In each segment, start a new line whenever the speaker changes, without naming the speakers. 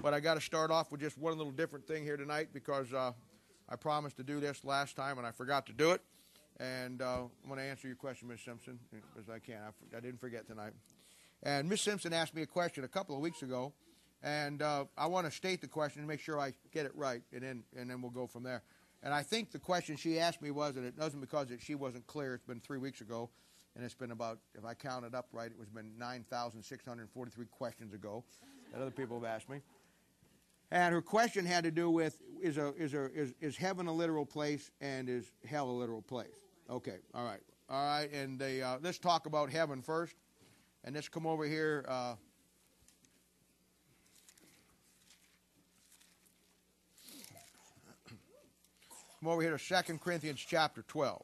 But I got to start off with just one little different thing here tonight because I promised to do this last time and I forgot to do it. And I'm going to answer your question, Ms. Simpson, as I can. I didn't forget tonight. And Ms. Simpson asked me a question a couple of weeks ago, and I want to state the question and make sure I get it right, and then we'll go from there. And I think the question she asked me was, and it wasn't because she wasn't clear. It's been 3 weeks ago, and it's been about, if I counted up right, it was been 9,643 questions ago that other people have asked me. And her question had to do with, is heaven a literal place and is hell a literal place? Okay, all right. And let's talk about heaven first. And let's come over here. Come over here to 2 Corinthians chapter 12.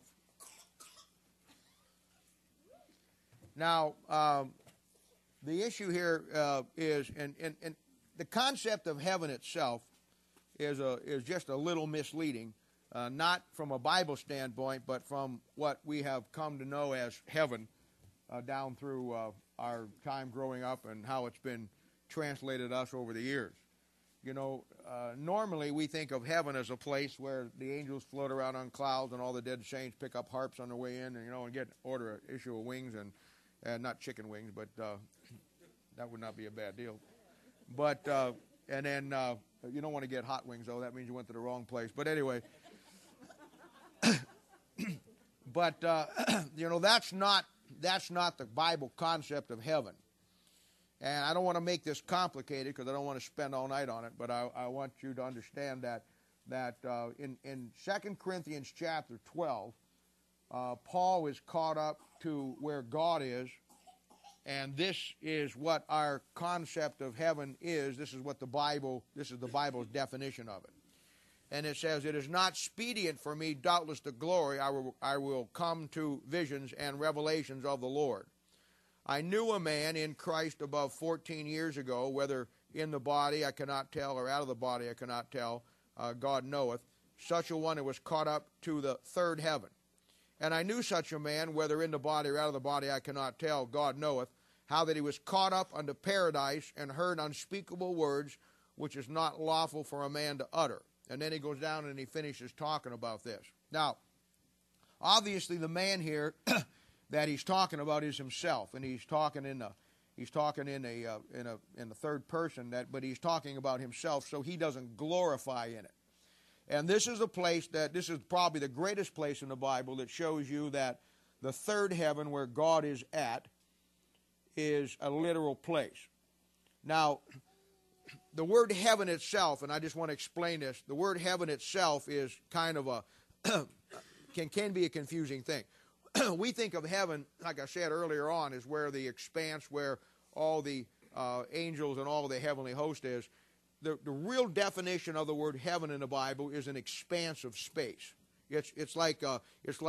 Now, the issue here is, and the concept of heaven itself is just a little misleading, not from a Bible standpoint, but from what we have come to know as heaven down through our time growing up and how it's been translated to us over the years. You know, normally we think of heaven as a place where the angels float around on clouds and all the dead saints pick up harps on their way in and get issue of wings and not chicken wings, but that would not be a bad deal. But and then you don't want to get hot wings though. That means you went to the wrong place. But anyway, but that's not the Bible concept of heaven. And I don't want to make this complicated because I don't want to spend all night on it, but I want you to understand that in 2 Corinthians chapter 12, Paul is caught up to where God is, and this is what our concept of heaven is. This is the Bible's definition of it. And it says, "It is not expedient for me, doubtless, to glory. I will come to visions and revelations of the Lord. I knew a man in Christ above 14 years ago, whether in the body I cannot tell, or out of the body I cannot tell, God knoweth. Such a one who was caught up to the third heaven. And I knew such a man, whether in the body or out of the body I cannot tell, God knoweth, how that he was caught up unto paradise and heard unspeakable words, which is not lawful for a man to utter." And then he goes down and he finishes talking about this. Now, obviously the man here that he's talking about is himself, and he's talking in the third person, but he's talking about himself, so he doesn't glorify in it. And this is this is probably the greatest place in the Bible that shows you that the third heaven, where God is at, is a literal place. Now, the word heaven itself, and I just want to explain this, the word heaven itself is kind of can be a confusing thing. We think of heaven, like I said earlier on, is where the expanse, where all the angels and all the heavenly host is. The real definition of the word heaven in the Bible is an expanse of space. It's like a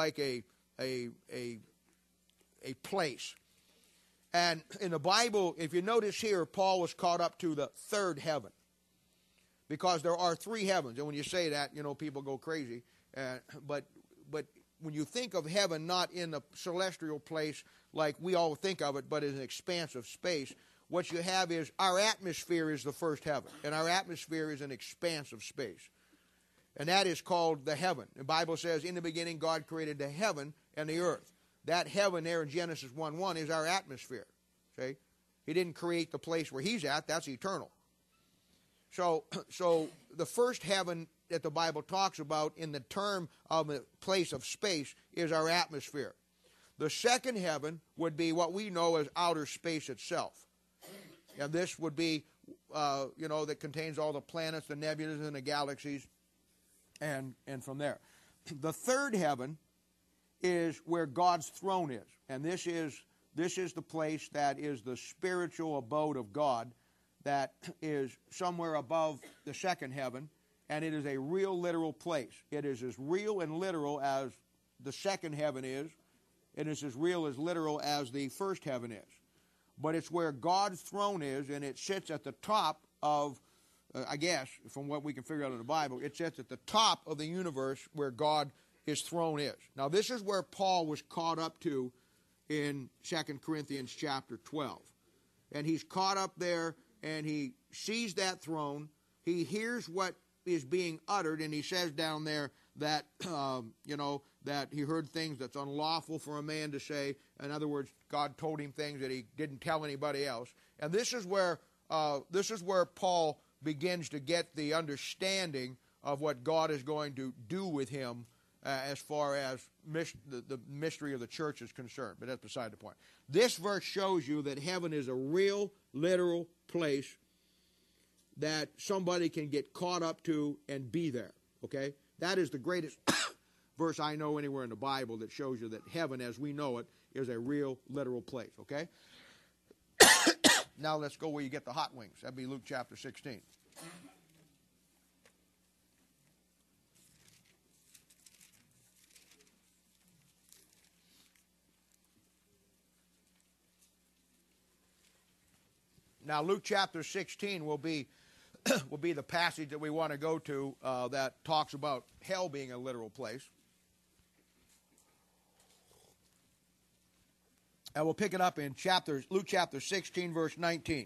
place. And in the Bible, if you notice here, Paul was caught up to the third heaven, because there are three heavens. And when you say that, people go crazy. But when you think of heaven, not in a celestial place like we all think of it, but as an expanse of space, what you have is our atmosphere is the first heaven, and our atmosphere is an expanse of space. And that is called the heaven. The Bible says, in the beginning God created the heaven and the earth. That heaven there in Genesis 1:1 is our atmosphere. See? He didn't create the place where he's at. That's eternal. So the first heaven that the Bible talks about in the term of a place of space is our atmosphere. The second heaven would be what we know as outer space itself. And this would be, that contains all the planets, the nebulas, and the galaxies, and from there. The third heaven is where God's throne is. And this is the place that is the spiritual abode of God, that is somewhere above the second heaven, and it is a real literal place. It is as real and literal as the second heaven is. It is as real as literal as the first heaven is. But it's where God's throne is, and it sits at the top of, I guess, from what we can figure out of the Bible, it sits at the top of the universe where His throne is. Now, this is where Paul was caught up to in 2 Corinthians chapter 12. And he's caught up there, and he sees that throne. He hears what is being uttered, and he says down there that, that he heard things that's unlawful for a man to say. In other words, God told him things that he didn't tell anybody else. And this is where Paul begins to get the understanding of what God is going to do with him as far as the mystery of the church is concerned. But that's beside the point. This verse shows you that heaven is a real, literal place that somebody can get caught up to and be there. Okay? That is the greatest verse I know anywhere in the Bible that shows you that heaven, as we know it, is a real, literal place. Okay? Now let's go where you get the hot wings. That'd be Luke chapter 16. Now, Luke chapter 16 will be the passage that we want to go to that talks about hell being a literal place. And we'll pick it up in Luke chapter 16, verse 19.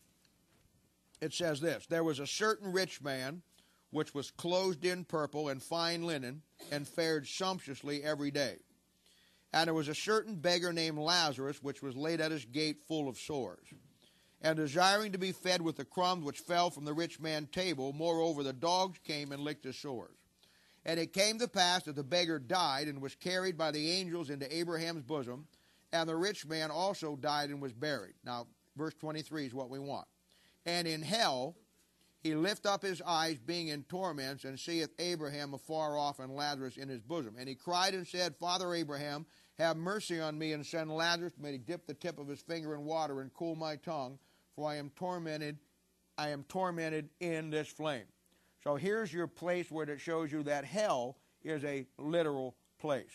It says this: There was a certain rich man which was clothed in purple and fine linen, and fared sumptuously every day. And there was a certain beggar named Lazarus, which was laid at his gate full of sores, and desiring to be fed with the crumbs which fell from the rich man's table. Moreover, the dogs came and licked his sores. And it came to pass that the beggar died, and was carried by the angels into Abraham's bosom. And the rich man also died and was buried. Now, verse 23 is what we want. And in hell he lift up his eyes, being in torments, and seeth Abraham afar off, and Lazarus in his bosom. And he cried and said, Father Abraham, have mercy on me, and send Lazarus, may he dip the tip of his finger in water, and cool my tongue, for I am tormented in this flame. So here's your place where it shows you that hell is a literal place.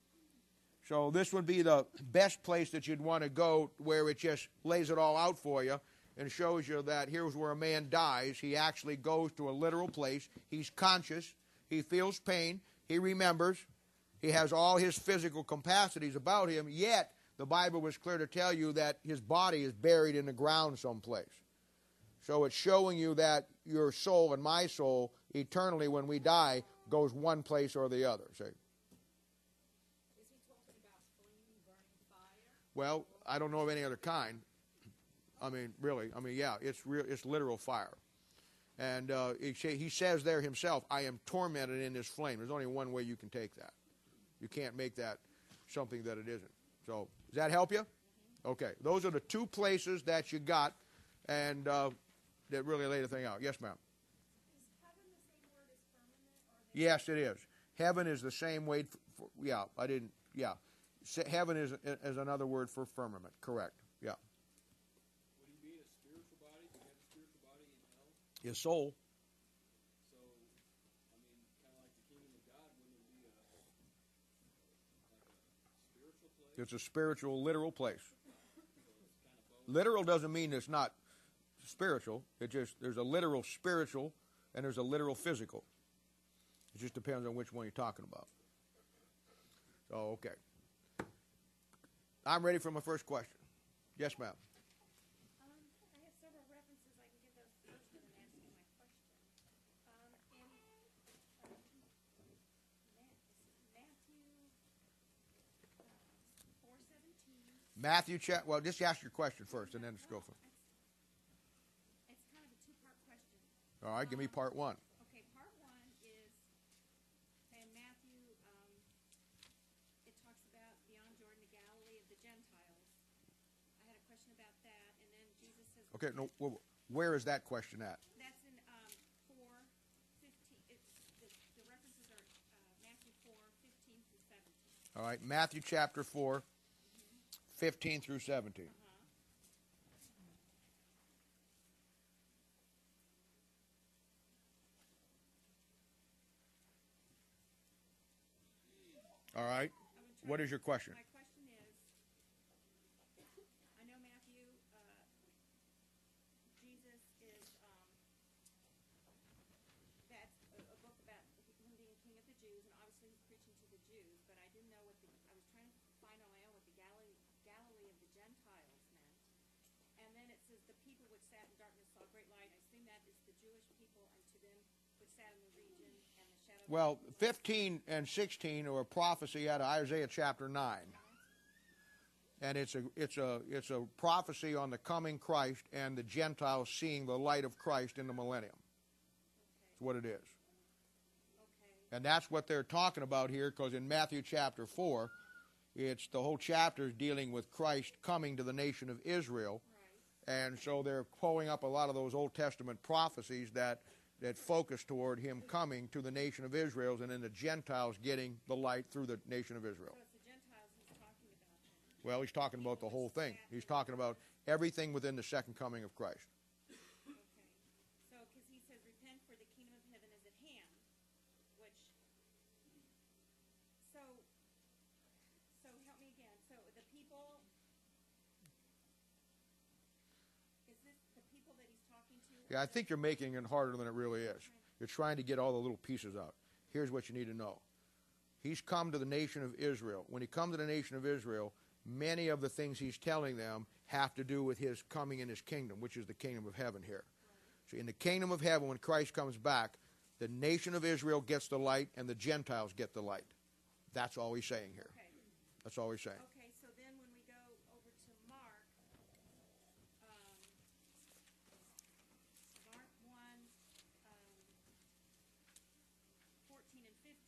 So this would be the best place that you'd want to go, where it just lays it all out for you and shows you that here's where a man dies. He actually goes to a literal place. He's conscious. He feels pain. He remembers. He has all his physical capacities about him, yet the Bible was clear to tell you that his body is buried in the ground someplace. So it's showing you that your soul and my soul, eternally when we die, goes one place or the other. See?
Is he talking about flaming, burning fire?
Well, I don't know of any other kind. I mean, really. I mean, yeah, it's literal fire. And he says there himself, I am tormented in this flame. There's only one way you can take that. You can't make that something that it isn't. So, does that help you? Okay. Those are the two places that you got, and that really lay the thing out. Yes, ma'am?
Is heaven the same word as firmament?
Yes, it is. Heaven is the same way. Heaven is another word for firmament. Correct. Yeah.
Would he be in a spiritual body? Do you have a spiritual body in hell?
His soul.
So, I mean, kind of like the kingdom of God, wouldn't it be like a spiritual place?
It's a spiritual, literal place. Literal doesn't mean it's not spiritual. It just, there's a literal spiritual and there's a literal physical. It just depends on which one you're talking about. So, okay. I'm ready for my first question. Yes, ma'am.
I have several references. I can give those first and then ask you my question. In Matthew 4:17.
Well, just ask your question first and then let's go for it.
It's kind of a two-part question.
All right, give me part one.
Okay, part one is in Matthew, it talks about beyond Jordan, the Galilee of the Gentiles. I had a question about that, and then Jesus says...
Okay, no, where is that question at?
That's in 4:15. The references are Matthew 4:15 through 17.
All right, Matthew chapter 4, 15 through 17. All right. What is your question?
My question is, I know Matthew, Jesus is, that's a book about him being king of the Jews, and obviously he's preaching to the Jews, but I didn't know I was trying to find on my own what the Galilee of the Gentiles meant. And then it says the people which sat in darkness saw great light. I assume that is the Jewish people, and to them which sat in the region and the shadow.
Well, 15 and 16 are a prophecy out of Isaiah chapter 9. And it's a prophecy on the coming Christ and the Gentiles seeing the light of Christ in the millennium. That's what it is. And that's what they're talking about here, because in Matthew chapter 4, it's the whole chapter is dealing with Christ coming to the nation of Israel. And so they're pulling up a lot of those Old Testament prophecies that focus toward him coming to the nation of Israel, and then the Gentiles getting the light through the nation of Israel.
So it's the Gentiles he's talking about.
Well, he's talking about the whole thing. He's talking about everything within the second coming of Christ.
Okay. So, because he says, repent for the kingdom of heaven is at hand, which, so help me again. So the people, is this the people that he's talking to?
Yeah, I think you're making it harder than it really is. You're trying to get all the little pieces out. Here's what you need to know. He's come to the nation of Israel. When he comes to the nation of Israel, many of the things he's telling them have to do with his coming in his kingdom, which is the kingdom of heaven here. So in the kingdom of heaven, when Christ comes back, the nation of Israel gets the light and the Gentiles get the light. That's all he's saying here.
Okay.
That's all he's saying.
Okay, so then when we go over to Mark 1, 14 and 15,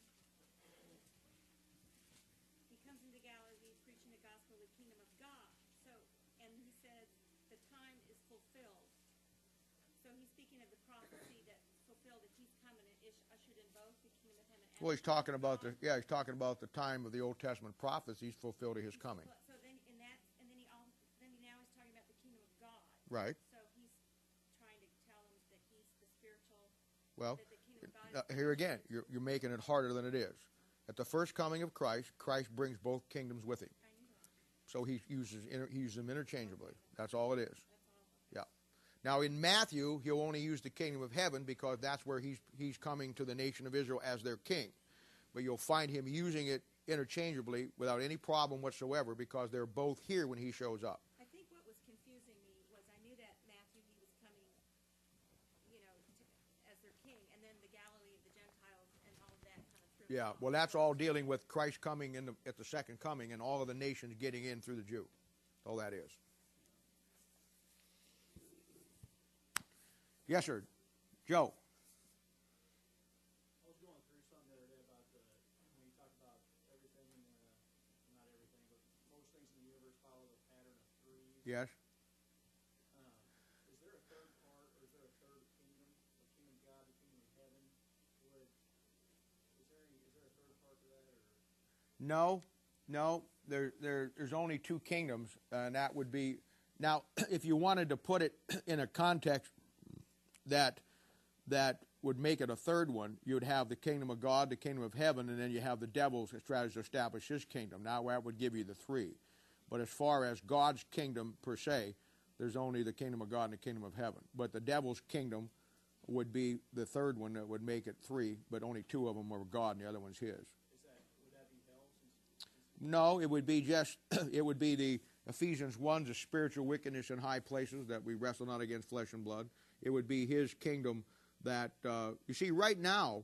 he comes into Galilee preaching the gospel of the kingdom of God. So, and he says the time is fulfilled. So he's speaking of the prophecy that fulfilled that he's coming and ushered in both the kingdom of heaven and
Well, he's talking about
God.
he's talking about the time of the Old Testament prophecies fulfilled at his coming.
So then in that, and then now he's talking about the kingdom of God.
Right.
So he's trying to tell them that he's the spiritual.
Well,
that the kingdom of God is
here again, you're making it harder than it is. At the first coming of Christ, Christ brings both kingdoms with him.
I knew that.
So he uses them interchangeably. That's all it is.
That's all.
Yeah. Now in Matthew, he'll only use the kingdom of heaven because that's where he's coming to the nation of Israel as their king. But you'll find him using it interchangeably without any problem whatsoever because they're both here when he shows up.
I think what was confusing me was I knew that Matthew, he was coming, as their king, and then the Galilee of the Gentiles and all of that kind of threw me
Yeah,
off.
well, that's all dealing with Christ coming at the second coming and all of the nations getting in through the Jew. All that is. Yes, sir. Joe.
I was going through something the other day about when you talk about everything, not everything, but most things in the universe follow the pattern of threes.
Yes.
Is there a third part, or is there a third kingdom? The kingdom of God, the kingdom of heaven? Is there a third part to that, or?
No. There's only two kingdoms, and that would be now. If you wanted to put it in a context that would make it a third one, you would have the kingdom of God, the kingdom of heaven, and then you have the devil's strategy to establish his kingdom. Now that would give you the three. But as far as God's kingdom per se, there's only the kingdom of God and the kingdom of heaven. But the devil's kingdom would be the third one that would make it three, but only two of them are God and the other one's his.
Would that be hell?
No, it would be it would be the Ephesians 1, the spiritual wickedness in high places, that we wrestle not against flesh and blood. It would be his kingdom that, you see, right now,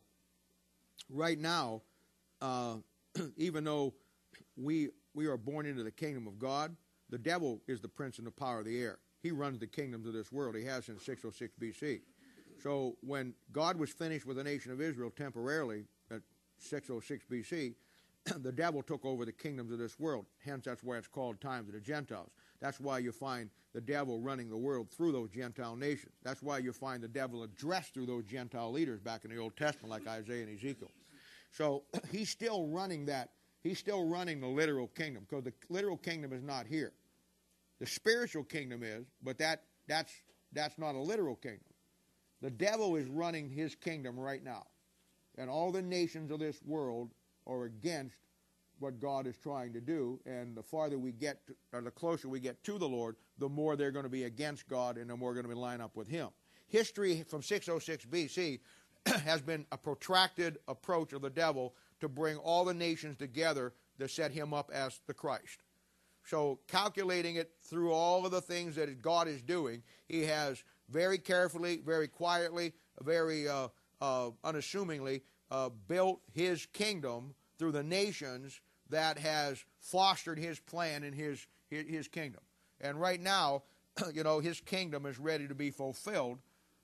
even though we are born into the kingdom of God, the devil is the prince and the power of the air. He runs the kingdoms of this world. He has since 606 BC. So when God was finished with the nation of Israel temporarily at 606 BC, the devil took over the kingdoms of this world. Hence, that's why it's called times of the Gentiles. That's why you find the devil running the world through those Gentile nations. That's why you find the devil addressed through those Gentile leaders back in the Old Testament, like Isaiah and Ezekiel. So he's still running that. He's still running the literal kingdom, because the literal kingdom is not here. The spiritual kingdom is, but that's not a literal kingdom. The devil is running his kingdom right now. And all the nations of this world are against what God is trying to do, and the farther we get, or the closer we get to the Lord, the more they're going to be against God, and the more going to be lined up with him. History from 606 BC has been a protracted approach of the devil to bring all the nations together to set him up as the Christ. So calculating it through all of the things that God is doing, he has very carefully, very quietly, very unassumingly built his kingdom through the nations that has fostered his plan in his kingdom. And right now, his kingdom is ready to be fulfilled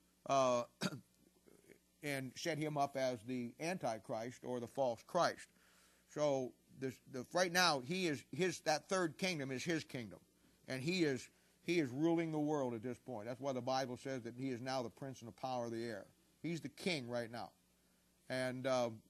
and set him up as the Antichrist or the false Christ. So right now, that third kingdom is his kingdom, and he is ruling the world at this point. That's why the Bible says that he is now the prince and the power of the air. He's the king right now, and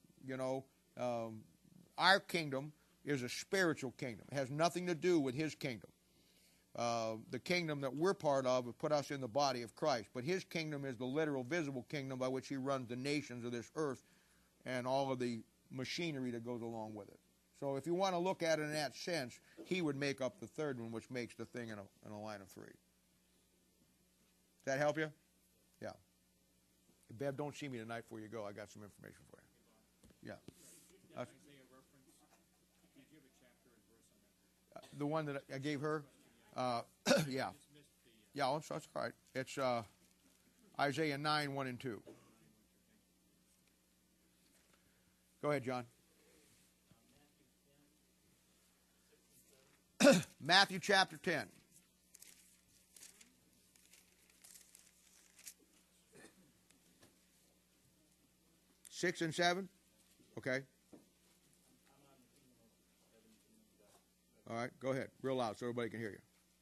our kingdom is a spiritual kingdom. It has nothing to do with his kingdom. The kingdom that we're part of has put us in the body of Christ, but his kingdom is the literal, visible kingdom by which he runs the nations of this earth and all of the machinery that goes along with it. So if you want to look at it in that sense, he would make up the third one, which makes the thing in a line of three. Does that help you? Yeah. Bev, don't see me tonight before you go. I got some information for you. Yeah. The one that I gave her? Yeah. Yeah, that's all right. It's Isaiah 9, 1 and 2. Go ahead, John. Matthew chapter 10. 6 and 7? Okay. All right, go ahead. Real loud so everybody can hear you.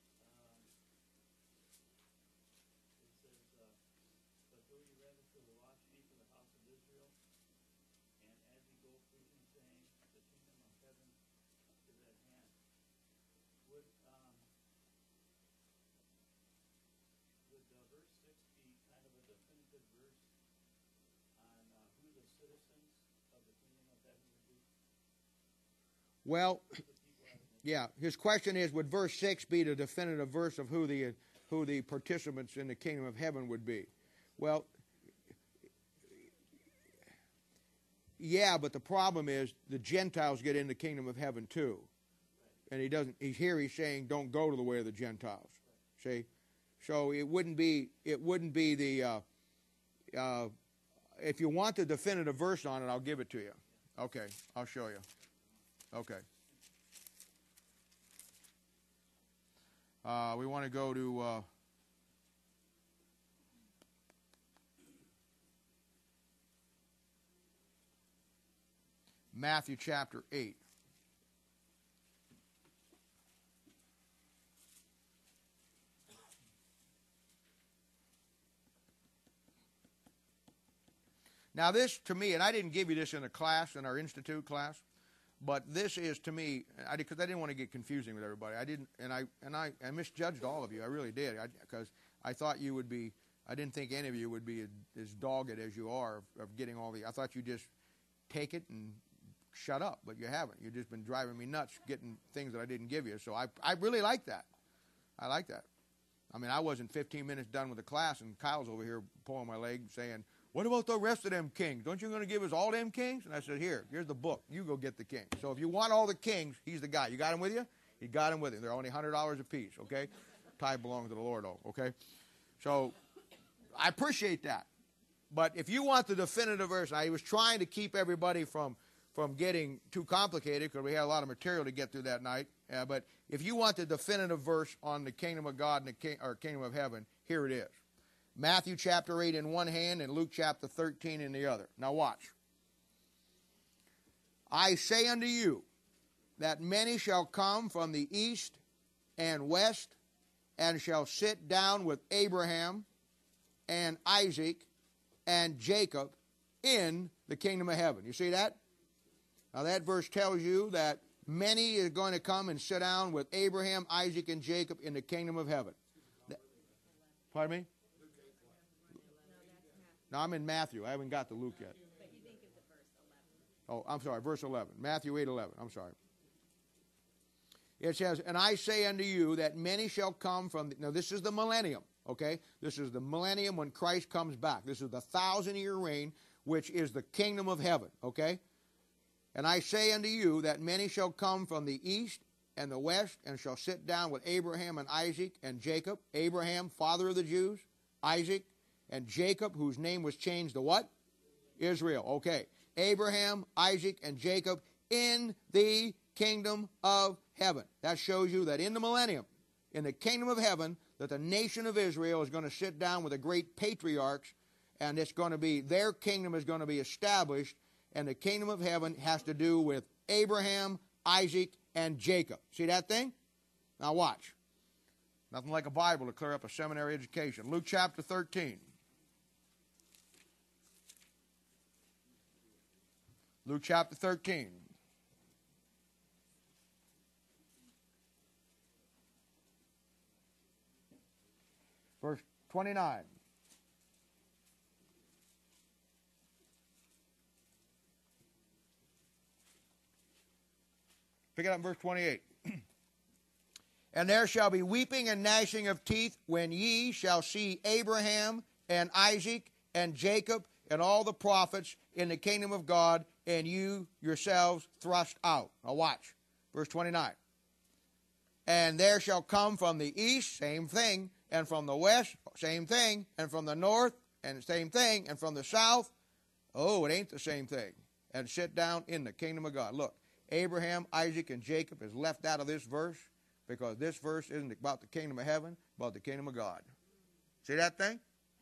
Well, yeah, his question is, would verse 6 be the definitive verse of who the participants in the kingdom of heaven would be? Well, yeah, but the problem is the Gentiles get in the kingdom of heaven too. And he's saying don't go to the way of the Gentiles. See? So it wouldn't be the if you want the definitive verse on it, I'll give it to you. Okay, I'll show you. Okay. We want to go to Matthew chapter 8. Now this, to me, and I didn't give you this in a class, in our institute class, but this is, to me, because I didn't want to get confusing with everybody. I misjudged all of you. I really did, because I thought you would be. I didn't think any of you would be as dogged as you are of getting all the. I thought you'd just take it and shut up, but you haven't. You've just been driving me nuts getting things that I didn't give you. So I really like that. I like that. I mean, I wasn't 15 minutes done with the class, and Kyle's over here pulling my leg saying, "What about the rest of them kings? Don't you going to give us all them kings?" And I said, here's the book. You go get the kings. So if you want all the kings, he's the guy. You got him with you? You got him with you. They're only $100 a piece, okay? Tithe belongs to the Lord, okay? So I appreciate that. But if you want the definitive verse, I was trying to keep everybody from getting too complicated because we had a lot of material to get through that night. But if you want the definitive verse on the kingdom of God and or kingdom of heaven, here it is. Matthew chapter 8 in one hand and Luke chapter 13 in the other. Now watch. I say unto you that many shall come from the east and west and shall sit down with Abraham and Isaac and Jacob in the kingdom of heaven. You see that? Now that verse tells you that many are going to come and sit down with Abraham, Isaac, and Jacob in the kingdom of heaven. Pardon me? No, I'm in Matthew. I haven't got to Luke yet.
But you didn't give the verse 11.
Oh, I'm sorry, verse 11. Matthew 8:11. I'm sorry. It says, and I say unto you that many shall come from... Now, this is the millennium, okay? This is the millennium when Christ comes back. This is the 1,000-year reign, which is the kingdom of heaven, okay? And I say unto you that many shall come from the east and the west and shall sit down with Abraham and Isaac and Jacob. Abraham, father of the Jews, Isaac, and Jacob, whose name was changed to what? Israel. Okay. Abraham, Isaac, and Jacob in the kingdom of heaven. That shows you that in the millennium, in the kingdom of heaven, that the nation of Israel is going to sit down with the great patriarchs, and it's going to be, their kingdom is going to be established, and the kingdom of heaven has to do with Abraham, Isaac, and Jacob. See that thing? Now watch. Nothing like a Bible to clear up a seminary education. Luke chapter 13. Luke chapter 13. Verse 29. Pick it up in verse 28. And there shall be weeping and gnashing of teeth when ye shall see Abraham and Isaac and Jacob and all the prophets in the kingdom of God, and you yourselves thrust out. Now watch. Verse 29. And there shall come from the east, same thing, and from the west, same thing, and from the north, and same thing, and from the south, oh, it ain't the same thing, and sit down in the kingdom of God. Look, Abraham, Isaac, and Jacob is left out of this verse because this verse isn't about the kingdom of heaven, about the kingdom of God. See that thing?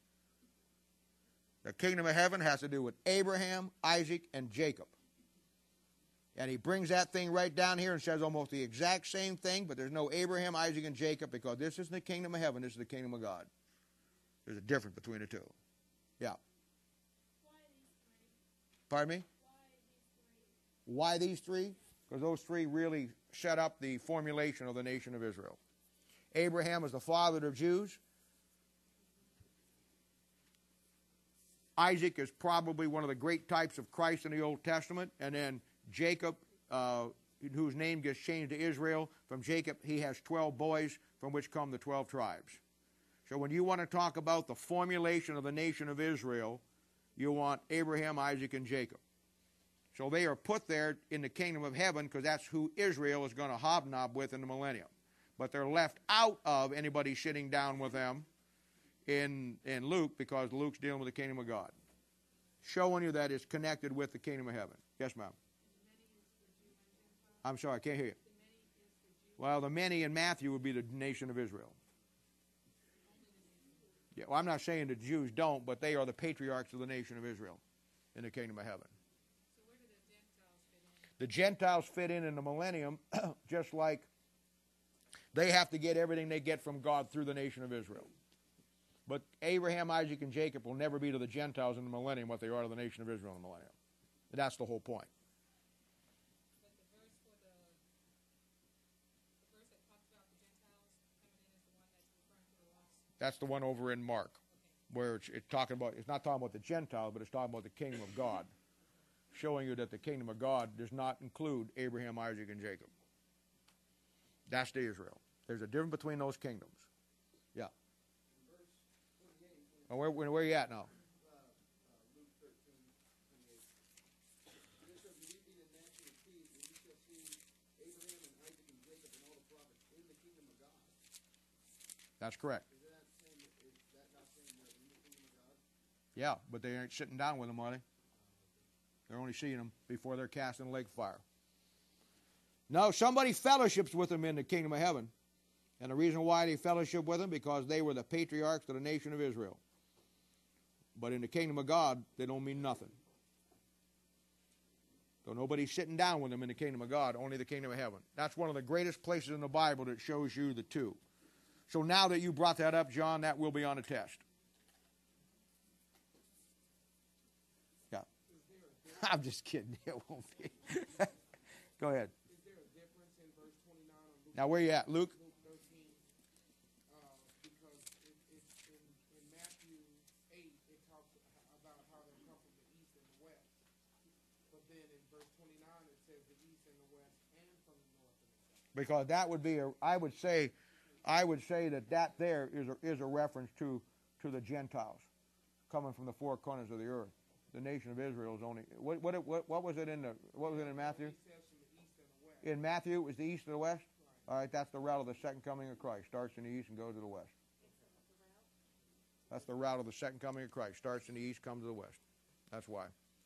The kingdom of heaven has to do with Abraham, Isaac, and Jacob. And he brings that thing right down here and says almost the exact same thing, but there's no Abraham, Isaac, and Jacob because this isn't the kingdom of heaven, this is the kingdom of God. There's a difference between the two. Yeah. Pardon me? Why these three? Because those three really set up the formulation of the nation of Israel. Abraham is the father of Jews. Isaac is probably one of the great types of Christ in the Old Testament. And then Jacob, whose name gets changed to Israel. From Jacob, he has 12 boys from which come the 12 tribes. So when you want to talk about the formulation of the nation of Israel, you want Abraham, Isaac, and Jacob. So they are put there in the kingdom of heaven because that's who Israel is going to hobnob with in the millennium. But they're left out of anybody sitting down with them in Luke because Luke's dealing with the kingdom of God. Showing you that it's connected with the kingdom of heaven. Yes, ma'am. I'm sorry, I can't hear you. Well, the many in Matthew would be the nation of Israel. Yeah, well, I'm not saying the Jews don't, but they are the patriarchs of the nation of Israel in the kingdom of heaven. The Gentiles fit in the millennium just like they have to get everything they get from God through the nation of Israel. But Abraham, Isaac, and Jacob will never be to the Gentiles in the millennium what they are to the nation of Israel in the millennium. And that's the whole point.
But the verse that talks about the Gentiles coming in is the one that's referring to the lost.
That's the one over in Mark, where it's talking about. It's not talking about the Gentiles, but it's talking about the kingdom of God. Showing you that the kingdom of God does not include Abraham, Isaac, and Jacob. That's the Israel. There's a difference between those kingdoms. Yeah. Oh, where are you at now?
Luke 13:28. There shall be weeping and gnashing of teeth, and you shall see Abraham and Isaac and Jacob and all the prophets in the kingdom of God.
That's correct.
Is that not saying they're in the kingdom of God?
Yeah, but they aren't sitting down with them, are they? They're only seeing them before they're cast in the lake of fire. No, somebody fellowships with them in the kingdom of heaven. And the reason why they fellowship with them, because they were the patriarchs of the nation of Israel. But in the kingdom of God, they don't mean nothing. So nobody's sitting down with them in the kingdom of God, only the kingdom of heaven. That's one of the greatest places in the Bible that shows you the two. So now that you brought that up, John, that will be on a test. Yeah. I'm just kidding. It won't be. Go ahead.
Is there a difference in verse 29 on Luke?
Now, where are you at, Luke?
Luke 13, because in Matthew 8, it talks about how they come from the east and the west. But then in verse 29, it says the east and the west and from the north and the south.
Because that would be I would say that there is a reference to the Gentiles coming from the four corners of the earth. The nation of Israel is only what was it in Matthew?
It says from the east and the west.
In Matthew, it was the east and the west. All right, that's the route of the second coming of Christ. Starts in the east and goes to the west. That's the route of the second coming of Christ. Starts in the east, comes to the west. That's why.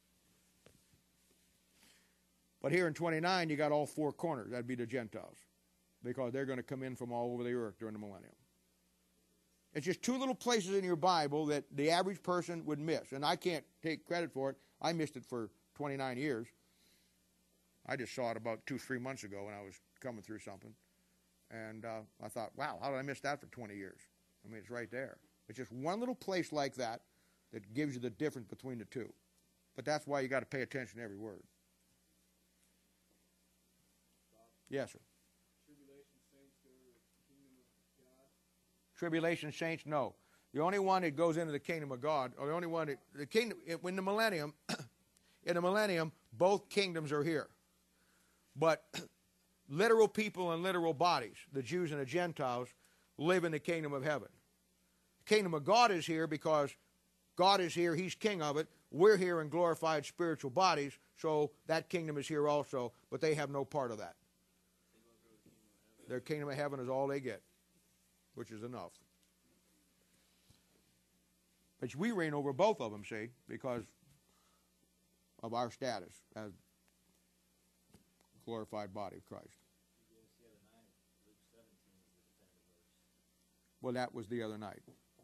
But here in 29, you got all four corners. That'd be the Gentiles, because they're going to come in from all over the earth during the millennium. It's just two little places in your Bible that the average person would miss. And I can't take credit for it. I missed it for 29 years. I just saw it about 2-3 months ago when I was coming through something. And I thought, wow, how did I miss that for 20 years? I mean, it's right there. It's just one little place like that that gives you the difference between the two. But that's why you got to pay attention to every word. Yes, sir. Tribulation saints, no. The only one that goes into the kingdom of God, or the only one that, the kingdom, in the millennium, both kingdoms are here. But literal people and literal bodies, the Jews and the Gentiles, live in the kingdom of heaven. The kingdom of God is here because God is here, He's king of it. We're here in glorified spiritual bodies, so that kingdom is here also, but they have no part of that. Their kingdom of heaven is all they get, which is enough. But we reign over both of them, see, because of our status as glorified body of Christ. Well, that was the other night.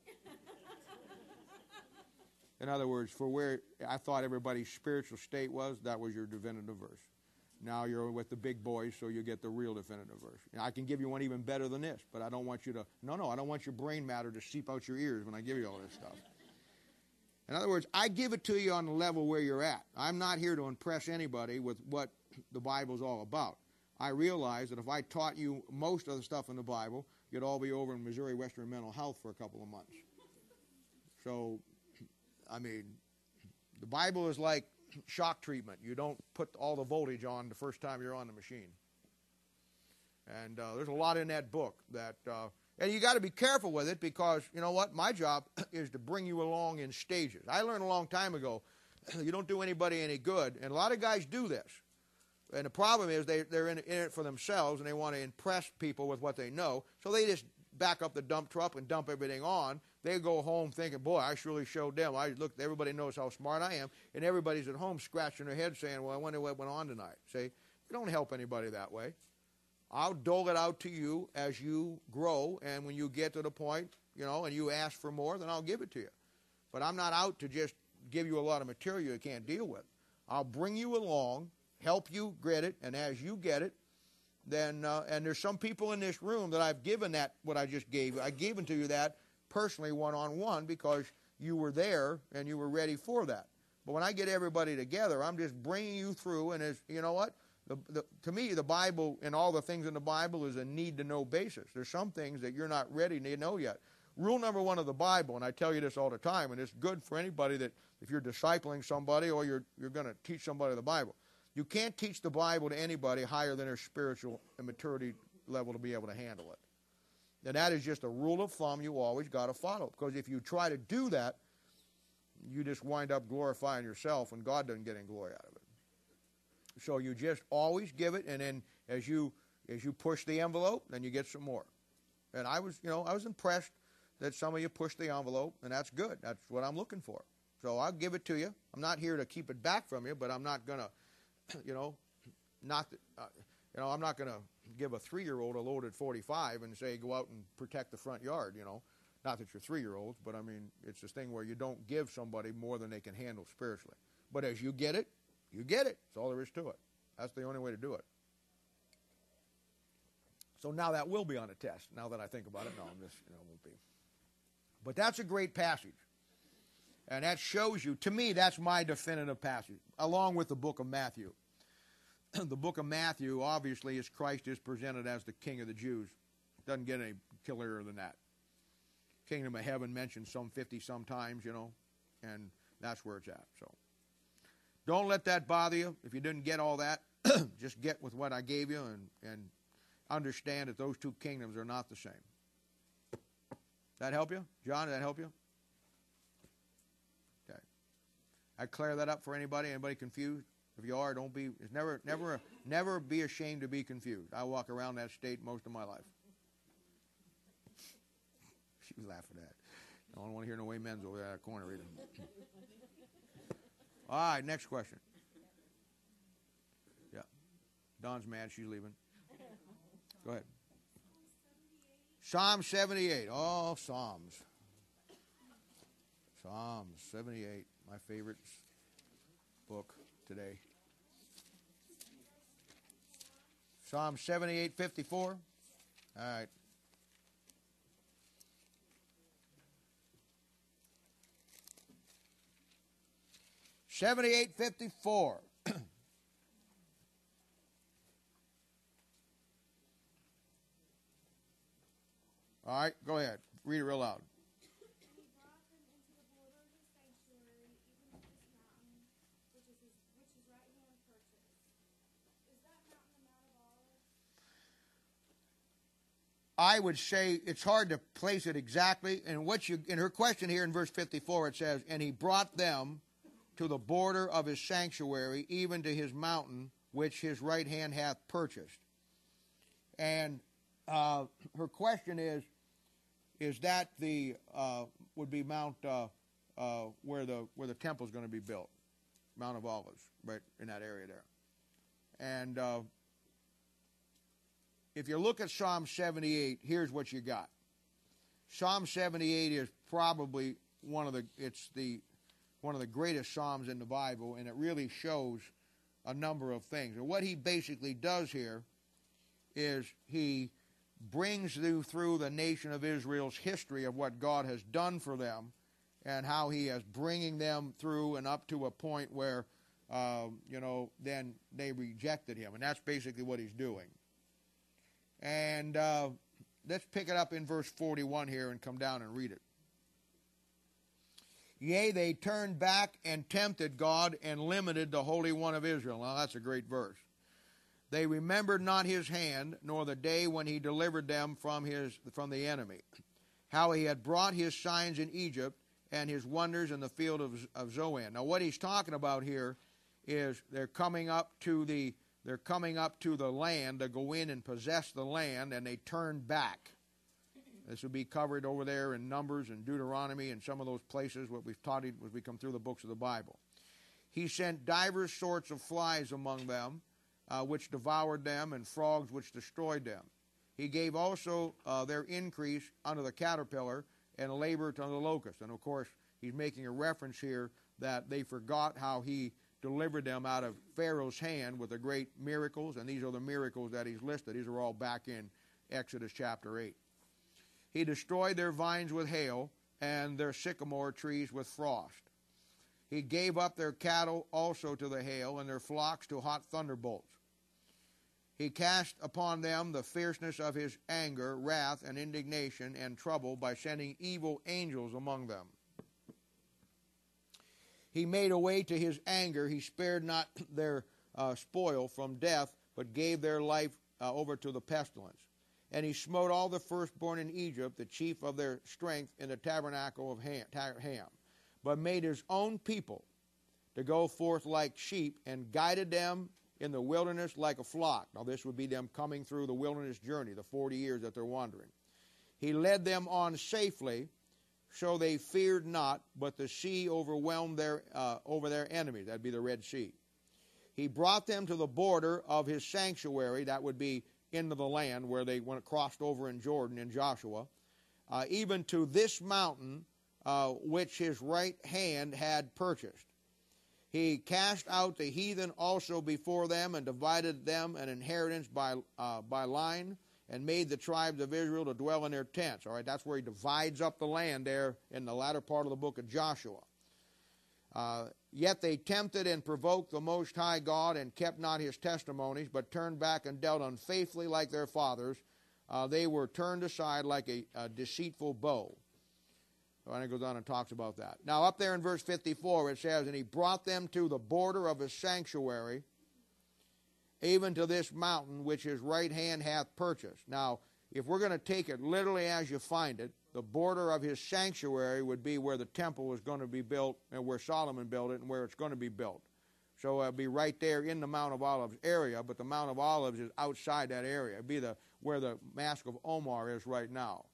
In other words, for where I thought everybody's spiritual state was, that was your definitive verse. Now you're with the big boys, so you get the real definitive verse. And I can give you one even better than this, but I don't want you to, I don't want your brain matter to seep out your ears when I give you all this stuff. In other words, I give it to you on the level where you're at. I'm not here to impress anybody with what the Bible's all about. I realize that if I taught you most of the stuff in the Bible, you'd all be over in Missouri Western Mental Health for a couple of months. So, I mean, the Bible is like shock treatment. You don't put all the voltage on the first time you're on the machine. And there's a lot in that book that, and you got to be careful with it because, you know what, my job is to bring you along in stages. I learned a long time ago, you don't do anybody any good, and a lot of guys do this. And the problem is they're in it for themselves, and they want to impress people with what they know, so they just back up the dump truck and dump everything on. They go home thinking, boy, I surely showed them. Look, everybody knows how smart I am, and everybody's at home scratching their head saying, well, I wonder what went on tonight. See, you don't help anybody that way. I'll dole it out to you as you grow, and when you get to the point, and you ask for more, then I'll give it to you. But I'm not out to just give you a lot of material you can't deal with. I'll bring you along, help you get it, and as you get it, then, and there's some people in this room that I've given that, what I just gave you. I gave to you that personally one-on-one because you were there and you were ready for that. But when I get everybody together, I'm just bringing you through, and you know what? To me, the Bible and all the things in the Bible is a need-to-know basis. There's some things that you're not ready to know yet. Rule number one of the Bible, and I tell you this all the time, and it's good for anybody that if you're discipling somebody or you're going to teach somebody the Bible, you can't teach the Bible to anybody higher than their spiritual and maturity level to be able to handle it. And that is just a rule of thumb you always got to follow. Because if you try to do that, you just wind up glorifying yourself, and God doesn't get any glory out of it. So you just always give it, and then as you push the envelope, then you get some more. And I was impressed that some of you pushed the envelope, and that's good. That's what I'm looking for. So I'll give it to you. I'm not here to keep it back from you, but I'm not going to, I'm not going to give a 3-year-old a loaded .45 and say go out and protect the front yard. Not that you're 3-year-olds, but I mean it's this thing where you don't give somebody more than they can handle spiritually. But as you get it, you get it. That's all there is to it. That's the only way to do it. So now that will be on a test. Now that I think about it, no, I'm just, it won't be. But that's a great passage. And that shows you, to me, that's my definitive passage, along with the book of Matthew. The book of Matthew, obviously, is Christ is presented as the King of the Jews. Doesn't get any clearer than that. Kingdom of heaven mentioned some 50 sometimes, and that's where it's at. So don't let that bother you. If you didn't get all that, just get with what I gave you and understand that those two kingdoms are not the same. That help you? John, did that help you? Okay. I clear that up for anybody? Anybody confused? If you are, don't be. It's never be ashamed to be confused. I walk around that state most of my life. She was laughing at that. I don't want to hear no amens over there in that corner either. All right, next question. Yeah. Dawn's mad. She's leaving. Go ahead. Psalm 78. Oh, Psalms. Psalms 78. My favorite book today. Psalm 78:54. All right. $78.54. All right, go ahead. Read it real loud.
And he brought them into the border of his sanctuary, even to this mountain, which his right hand purchased. Is that mountain the Mount of Olives?
I would say it's hard to place it exactly. And in her question here in verse 54, it says, and he brought them to the border of his sanctuary, even to his mountain, which his right hand hath purchased. And her question is that the would be Mount where the temple is going to be built, Mount of Olives, right in that area there. And if you look at Psalm 78, here's what you got. Psalm 78 is probably one of the greatest psalms in the Bible, and it really shows a number of things. And what he basically does here is he brings you through the nation of Israel's history of what God has done for them and how he is bringing them through and up to a point where, then they rejected him. And that's basically what he's doing. And let's pick it up in verse 41 here and come down and read it. Yea, they turned back and tempted God and limited the Holy One of Israel. Now, that's a great verse. They remembered not his hand, nor the day when he delivered them from the enemy, how he had brought his signs in Egypt and his wonders in the field of Zoan. Now, what he's talking about here is they're coming up to the land to go in and possess the land, and they turn back. This will be covered over there in Numbers and Deuteronomy and some of those places what we've taught as we come through the books of the Bible. He sent divers sorts of flies among them, which devoured them, and frogs which destroyed them. He gave also their increase unto the caterpillar, and labor to the locust. And of course, he's making a reference here that they forgot how he delivered them out of Pharaoh's hand with the great miracles, and these are the miracles that he's listed. These are all back in Exodus chapter 8. He destroyed their vines with hail, and their sycamore trees with frost. He gave up their cattle also to the hail, and their flocks to hot thunderbolts. He cast upon them the fierceness of his anger, wrath, and indignation, and trouble by sending evil angels among them. He made a way to his anger. He spared not their spoil from death, but gave their life over to the pestilence. And he smote all the firstborn in Egypt, the chief of their strength, in the tabernacle of Ham, but made his own people to go forth like sheep, and guided them in the wilderness like a flock. Now this would be them coming through the wilderness journey, the 40 years that they're wandering. He led them on safely, so they feared not, but the sea overwhelmed over their enemies. That'd be the Red Sea. He brought them to the border of his sanctuary, that would be into the land where they crossed over in Jordan in Joshua, even to this mountain which his right hand had purchased. He cast out the heathen also before them, and divided them an inheritance by line, and made the tribes of Israel to dwell in their tents. All right, that's where he divides up the land there in the latter part of the book of Joshua. Yet they tempted and provoked the Most High God, and kept not his testimonies, but turned back and dealt unfaithfully like their fathers. They were turned aside like a deceitful bow. And it goes on and talks about that. Now up there in verse 54 it says, and he brought them to the border of his sanctuary, even to this mountain which his right hand hath purchased. Now, if we're going to take it literally as you find it, the border of his sanctuary would be where the temple was going to be built, and where Solomon built it, and where it's going to be built. So it'll be right there in the Mount of Olives area, but the Mount of Olives is outside that area. It'd be where the Mask of Omar is right now.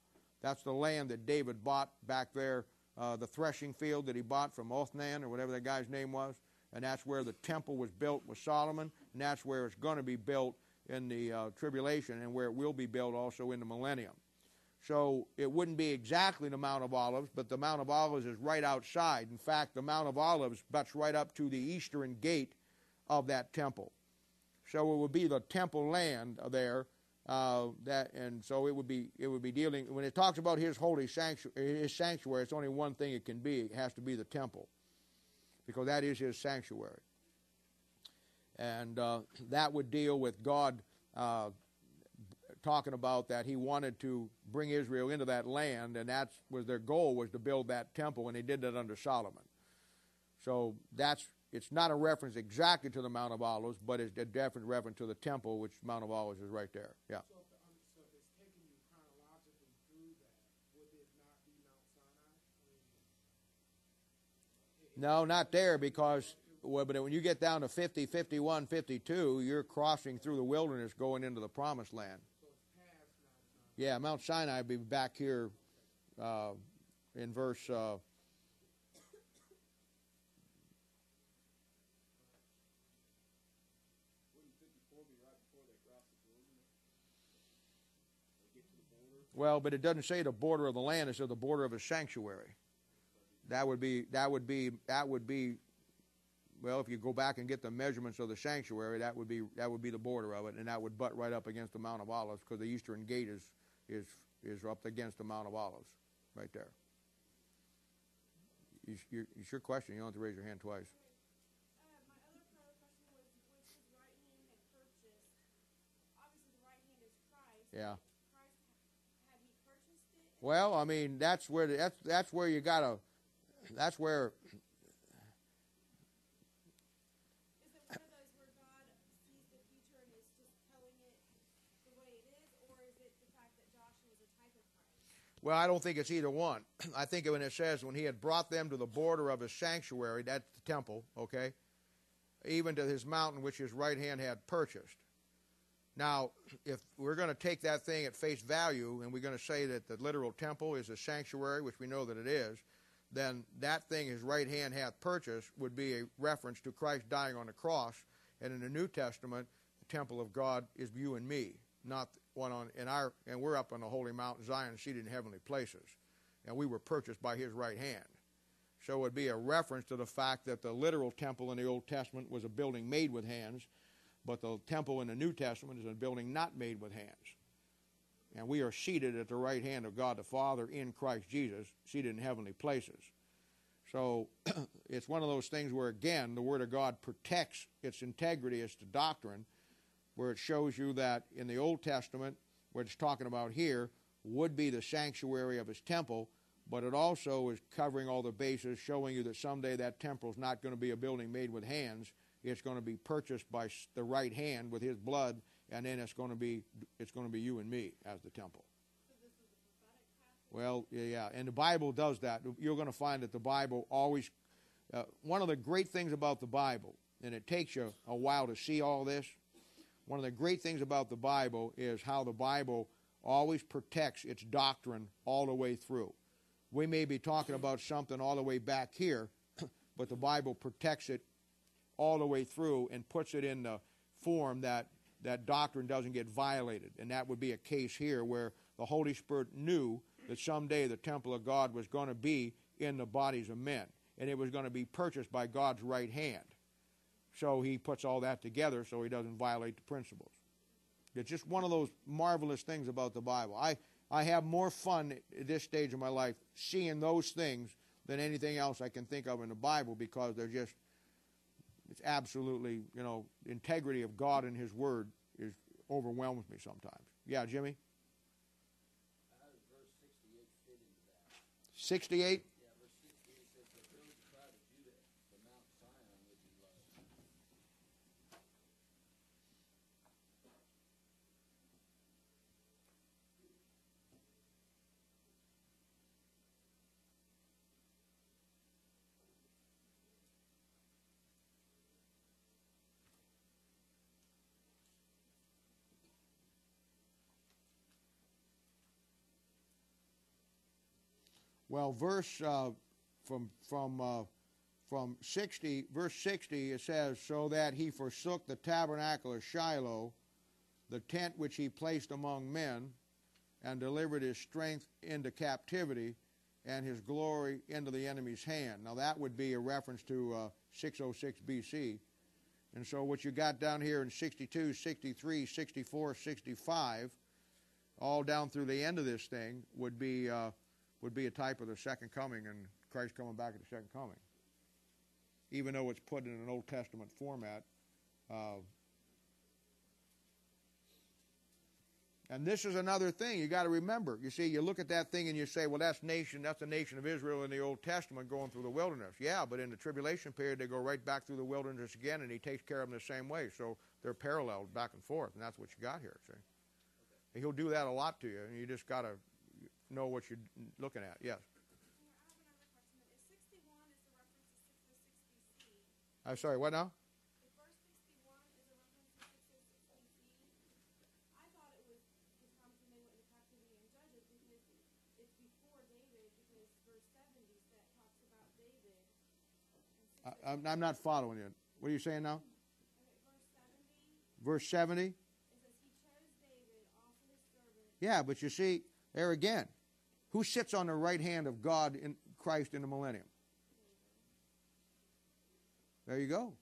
That's the land that David bought back there, the threshing field that he bought from Othnan or whatever that guy's name was. And that's where the temple was built with Solomon, and that's where it's going to be built in the tribulation, and where it will be built also in the millennium. So it wouldn't be exactly the Mount of Olives, but the Mount of Olives is right outside. In fact, the Mount of Olives butts right up to the eastern gate of that temple. So it would be the temple land there, and so it would be dealing, when it talks about his holy sanctuary, it's only one thing it can be. It has to be the temple, because that is his sanctuary. And that would deal with God talking about that he wanted to bring Israel into that land, and that was their goal, was to build that temple, and they did that under Solomon. So it's not a reference exactly to the Mount of Olives, but it's a definite reference to the temple, which Mount of Olives is right there. Yeah.
So if it's taking you chronologically through that, would it not be Mount Sinai?
No, not there, because but when you get down to 50, 51, 52, you're crossing through the wilderness going into the promised land.
So it's past Mount Sinai.
Yeah, Mount Sinai would be back here in verse... Well, but it doesn't say the border of the land; it says the border of his sanctuary. That would be. Well, if you go back and get the measurements of the sanctuary, that would be the border of it, and that would butt right up against the Mount of Olives, because the eastern gate is up against the Mount of Olives, right there. It's your question. You don't have to raise your hand twice.
My other part of the question was, which his right hand had purchased. Obviously, the right hand is Christ.
Yeah.
Christ, had he purchased it?
Well, I mean, that's where you gotta. That's where.
Is it one of those where God sees the future and is just telling it the way it is, or is it the fact that Joshua is a type of Christ?
Well, I don't think it's either one. I think when it says when he had brought them to the border of his sanctuary, that's the temple, okay, even to his mountain which his right hand had purchased. Now, if we're going to take that thing at face value and we're going to say that the literal temple is a sanctuary, which we know that it is, then that thing his right hand hath purchased would be a reference to Christ dying on the cross. And in the New Testament, the temple of God is you and me, not one and we're up on the holy mountain Zion, seated in heavenly places, and we were purchased by his right hand. So it would be a reference to the fact that the literal temple in the Old Testament was a building made with hands, but the temple in the New Testament is a building not made with hands. And we are seated at the right hand of God the Father in Christ Jesus, seated in heavenly places. So it's one of those things where, again, the Word of God protects its integrity as to doctrine, where it shows you that in the Old Testament, what it's talking about here, would be the sanctuary of his temple, but it also is covering all the bases, showing you that someday that temple is not going to be a building made with hands. It's going to be purchased by the right hand with his blood, and then it's going to be you and me as the temple.
So this is a prophetic passage?
Well, yeah, and the Bible does that. You're going to find that the Bible always, one of the great things about the Bible, and it takes you a while to see all this, one of the great things about the Bible is how the Bible always protects its doctrine all the way through. We may be talking about something all the way back here, but the Bible protects it all the way through and puts it in the form that doctrine doesn't get violated. And that would be a case here where the Holy Spirit knew that someday the temple of God was going to be in the bodies of men, and it was going to be purchased by God's right hand. So he puts all that together so he doesn't violate the principles. It's just one of those marvelous things about the Bible. I have more fun at this stage of my life seeing those things than anything else I can think of in the Bible, because they're just, it's absolutely, the integrity of God and his word overwhelms me sometimes. Yeah, Jimmy?
How does verse 68 fit into that?
68?
Yeah, verse 68 says, "But those the tribe of Judah, the Mount Zion which he loved."
Well, from 60, verse 60, it says, so that he forsook the tabernacle of Shiloh, the tent which he placed among men, and delivered his strength into captivity, and his glory into the enemy's hand. Now that would be a reference to 606 BC. And so what you got down here in 62, 63, 64, 65, all down through the end of this thing would be a type of the second coming and Christ coming back at the second coming. Even though it's put in an Old Testament format. And this is another thing you got to remember. You see, you look at that thing and you say, well, that's the nation of Israel in the Old Testament going through the wilderness. Yeah, but in the tribulation period, they go right back through the wilderness again, and he takes care of them the same way. So they're paralleled back and forth, and that's what you got here, see. Okay. He'll do that a lot to you, and you just got to know what you're looking at. Yes?
I have another question. If 61 is a reference to 606 BC,
I'm sorry, what now?
if verse 61 is a reference to 606 BC, I thought it was the times when they went into captivity in Judges because it's before David, because verse 70 that talks about David. And
I'm not following you. What are you saying now?
verse 70,
Verse 70?
it says, he chose David, also his servant.
Yeah, but you see, there again, who sits on the right hand of God in Christ in the millennium? There you go.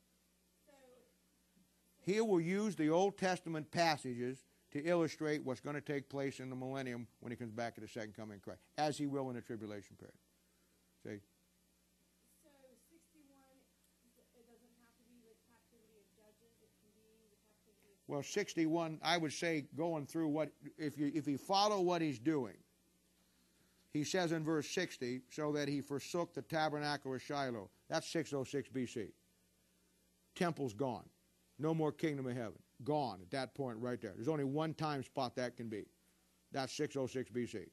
He will use the Old Testament passages to illustrate what's going to take place in the millennium when he comes back at the second coming of Christ, as he will in the tribulation period. See?
So 61, it doesn't have to be the captivity of Judges. It can be the captivity of...
Well, 61, I would say going through what, if you follow what he's doing, he says in verse 60, so that he forsook the tabernacle of Shiloh. That's 606 BC. Temple's gone. No more kingdom of heaven. Gone at that point right there. There's only one time spot that can be. That's 606 BC.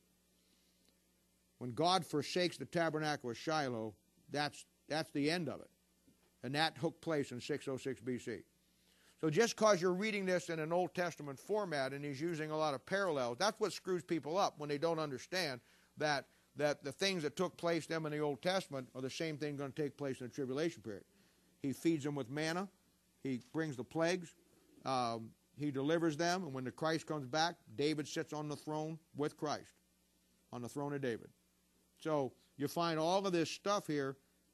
When God forsakes the tabernacle of Shiloh, that's the end of it. And that took place in 606 BC. So just because you're reading this in an Old Testament format and he's using a lot of parallels, that's what screws people up when they don't understand that the things that took place them in the Old Testament are the same thing going to take place in the tribulation period. He feeds them with manna. He brings the plagues. He delivers them. And when the Christ comes back, David sits on the throne with Christ, on the throne of David. So you find all of this stuff here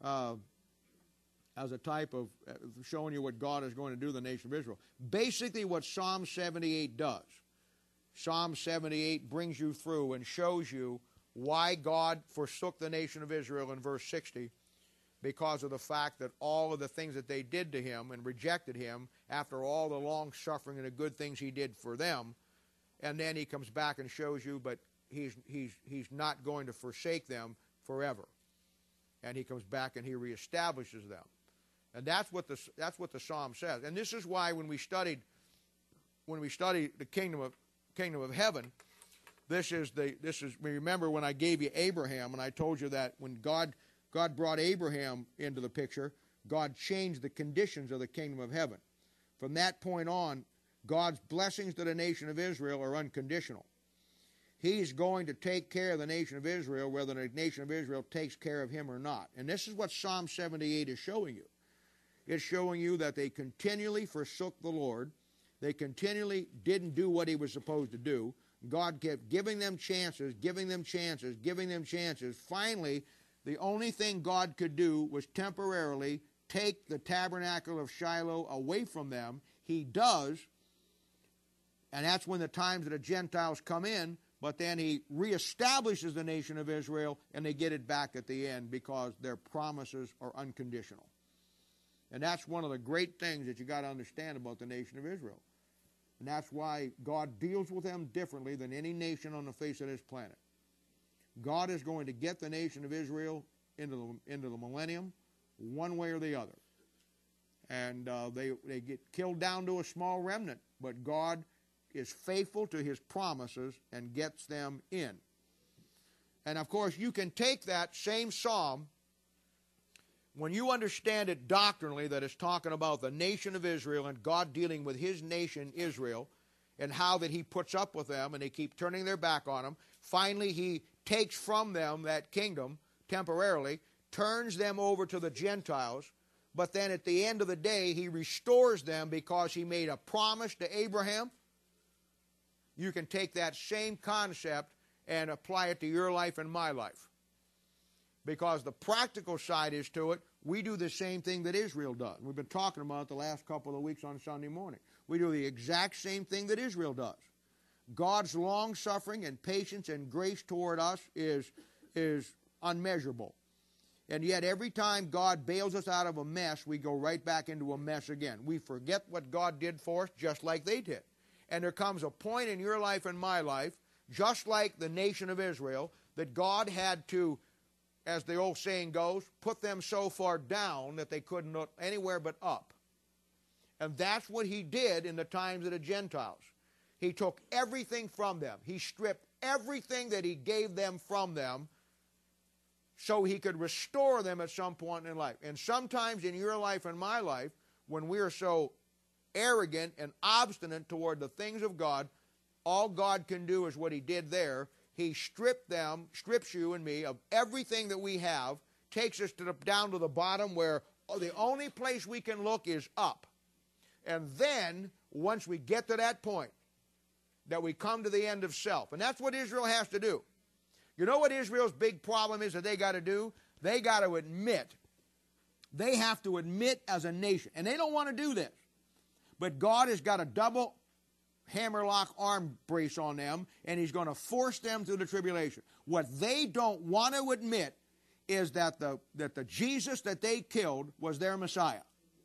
as a type of showing you what God is going to do to the nation of Israel. Basically what Psalm 78 does. Psalm 78 brings you through and shows you why God forsook the nation of Israel in verse 60, because of the fact that all of the things that they did to him and rejected him after all the long suffering and the good things he did for them. And then he comes back and shows you, but he's not going to forsake them forever. And he comes back and he reestablishes them. And that's what the Psalm says. And this is why when we study the kingdom of heaven, remember when I gave you Abraham and I told you that when God brought Abraham into the picture, God changed the conditions of the kingdom of heaven. From that point on, God's blessings to the nation of Israel are unconditional. He's going to take care of the nation of Israel whether the nation of Israel takes care of him or not. And this is what Psalm 78 is showing you. It's showing you that they continually forsook the Lord. They continually didn't do what he was supposed to do. God kept giving them chances, giving them chances, giving them chances. Finally, the only thing God could do was temporarily take the tabernacle of Shiloh away from them. He does, and that's when the times that the Gentiles come in, but then he reestablishes the nation of Israel, and they get it back at the end because their promises are unconditional. And that's one of the great things that you got to understand about the nation of Israel. And that's why God deals with them differently than any nation on the face of this planet. God is going to get the nation of Israel into the millennium one way or the other. And they get killed down to a small remnant, but God is faithful to his promises and gets them in. And of course, you can take that same psalm, when you understand it doctrinally, that it's talking about the nation of Israel and God dealing with his nation, Israel, and how that he puts up with them and they keep turning their back on him. Finally, he takes from them that kingdom temporarily, turns them over to the Gentiles, but then at the end of the day, he restores them because he made a promise to Abraham. You can take that same concept and apply it to your life and my life. Because the practical side is to it, we do the same thing that Israel does. We've been talking about it the last couple of weeks on Sunday morning. We do the exact same thing that Israel does. God's long-suffering and patience and grace toward us is unmeasurable. And yet every time God bails us out of a mess, we go right back into a mess again. We forget what God did for us just like they did. And there comes a point in your life and my life, just like the nation of Israel, that God had to, as the old saying goes, put them so far down that they couldn't look anywhere but up. And that's what he did in the times of the Gentiles. He took everything from them. He stripped everything that he gave them from them so he could restore them at some point in life. And sometimes in your life and my life, when we are so arrogant and obstinate toward the things of God, all God can do is what he did there. He strips you and me of everything that we have, takes us down to the bottom where the only place we can look is up. And then, once we get to that point, that we come to the end of self. And that's what Israel has to do. You know what Israel's big problem is that they got to do? They got to admit. They have to admit as a nation. And they don't want to do this. But God has got a double hammerlock arm brace on them, and he's going to force them through the tribulation. What they don't want to admit is that the Jesus that they killed was their Messiah.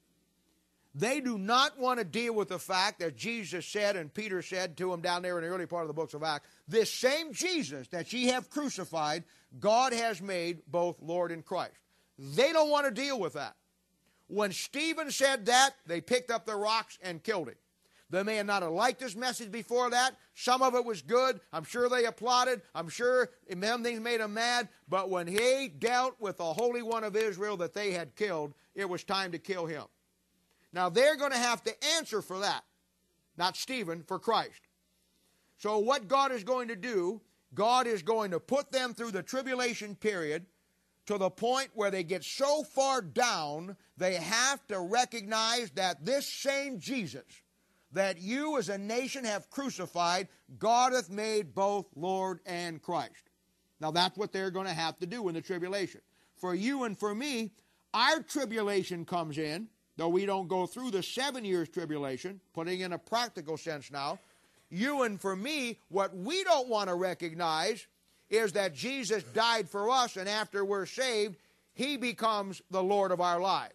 They do not want to deal with the fact that Jesus said, and Peter said to him down there in the early part of the books of Acts, this same Jesus that ye have crucified, God has made both Lord and Christ. They don't want to deal with that. When Stephen said that, they picked up their rocks and killed him. They may not have liked his message before that. Some of it was good. I'm sure they applauded. I'm sure them things made them mad. But when he dealt with the Holy One of Israel that they had killed, it was time to kill him. Now, they're going to have to answer for that. Not Stephen, for Christ. So what God is going to do, God is going to put them through the tribulation period to the point where they get so far down, they have to recognize that this same Jesus that you as a nation have crucified, God hath made both Lord and Christ. Now, that's what they're going to have to do in the tribulation. For you and for me, our tribulation comes in, though we don't go through the 7 years tribulation, putting in a practical sense now, you and for me, what we don't want to recognize is that Jesus died for us, and after we're saved, he becomes the Lord of our lives.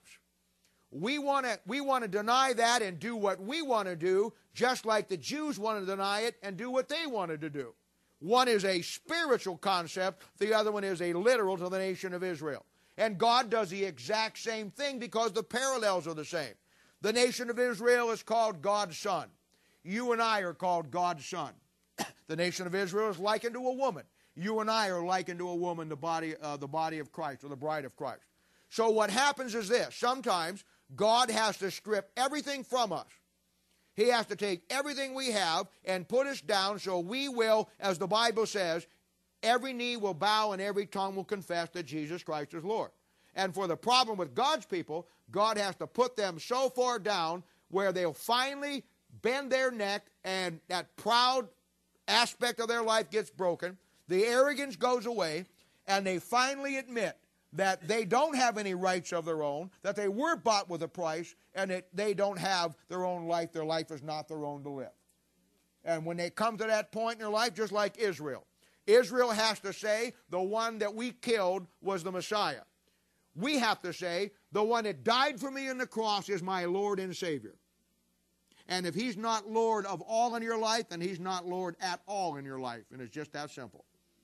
We want to deny that and do what we want to do, just like the Jews wanted to deny it and do what they wanted to do. One is a spiritual concept, the other one is a literal to the nation of Israel. And God does the exact same thing because the parallels are the same. The nation of Israel is called God's son. You and I are called God's son. The nation of Israel is likened to a woman. You and I are likened to a woman, the body of Christ, or the bride of Christ. So what happens is this. Sometimes God has to strip everything from us. He has to take everything we have and put us down so we will, as the Bible says, every knee will bow and every tongue will confess that Jesus Christ is Lord. And for the problem with God's people, God has to put them so far down where they'll finally bend their neck and that proud aspect of their life gets broken. The arrogance goes away, and they finally admit that they don't have any rights of their own, that they were bought with a price, and that they don't have their own life. Their life is not their own to live. And when they come to that point in their life, just like Israel, Israel has to say, the one that we killed was the Messiah. We have to say, the one that died for me on the cross is my Lord and Savior. And if he's not Lord of all in your life, then he's not Lord at all in your life. And it's just that simple.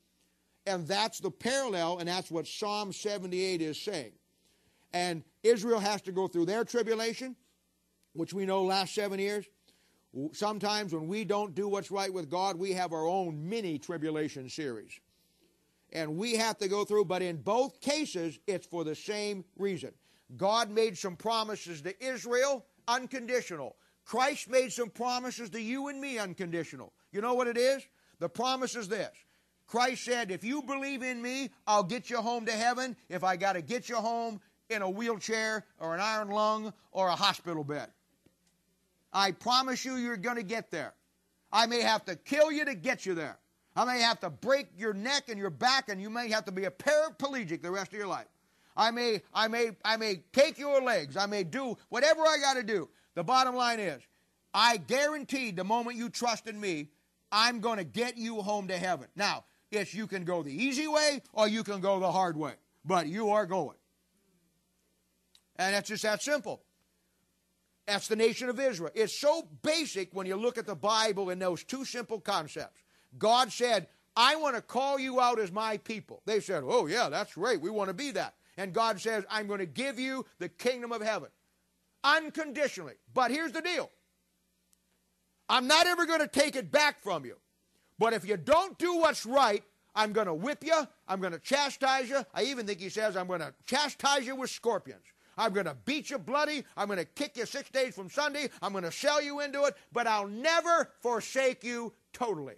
And that's the parallel, and that's what Psalm 78 is saying. And Israel has to go through their tribulation, which we know lasts 7 years. Sometimes when we don't do what's right with God, we have our own mini tribulation series. And we have to go through, but in both cases, it's for the same reason. God made some promises to Israel, unconditional. Christ made some promises to you and me, unconditional. You know what it is? The promise is this. Christ said, if you believe in me, I'll get you home to heaven if I got to get you home in a wheelchair or an iron lung or a hospital bed. I promise you, you're going to get there. I may have to kill you to get you there. I may have to break your neck and your back, and you may have to be a paraplegic the rest of your life. I may take your legs. I may do whatever I got to do. The bottom line is, I guaranteed the moment you trust in me, I'm going to get you home to heaven. Now, it's you can go the easy way or you can go the hard way, but you are going. And it's just that simple. That's the nation of Israel. It's so basic when you look at the Bible in those two simple concepts. God said, I want to call you out as my people. They said, oh yeah, that's great. We want to be that. And God says, I'm going to give you the kingdom of heaven. Unconditionally. But here's the deal. I'm not ever going to take it back from you. But if you don't do what's right, I'm going to whip you. I'm going to chastise you. I even think he says, I'm going to chastise you with scorpions. I'm going to beat you bloody. I'm going to kick you 6 days from Sunday. I'm going to sell you into it. But I'll never forsake you totally.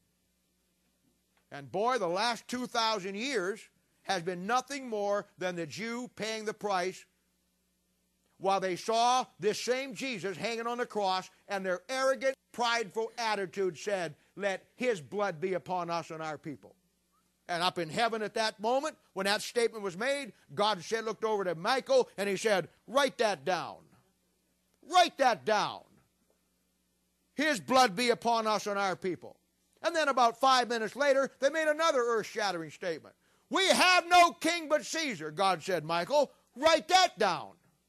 And boy, the last 2,000 years has been nothing more than the Jew paying the price while they saw this same Jesus hanging on the cross, and their arrogant, prideful attitude said, let his blood be upon us and our people. And up in heaven at that moment, when that statement was made, God said, looked over to Michael, and he said, write that down. Write that down. His blood be upon us and our people. And then about 5 minutes later, they made another earth-shattering statement. We have no king but Caesar, God said, Michael. Write that down.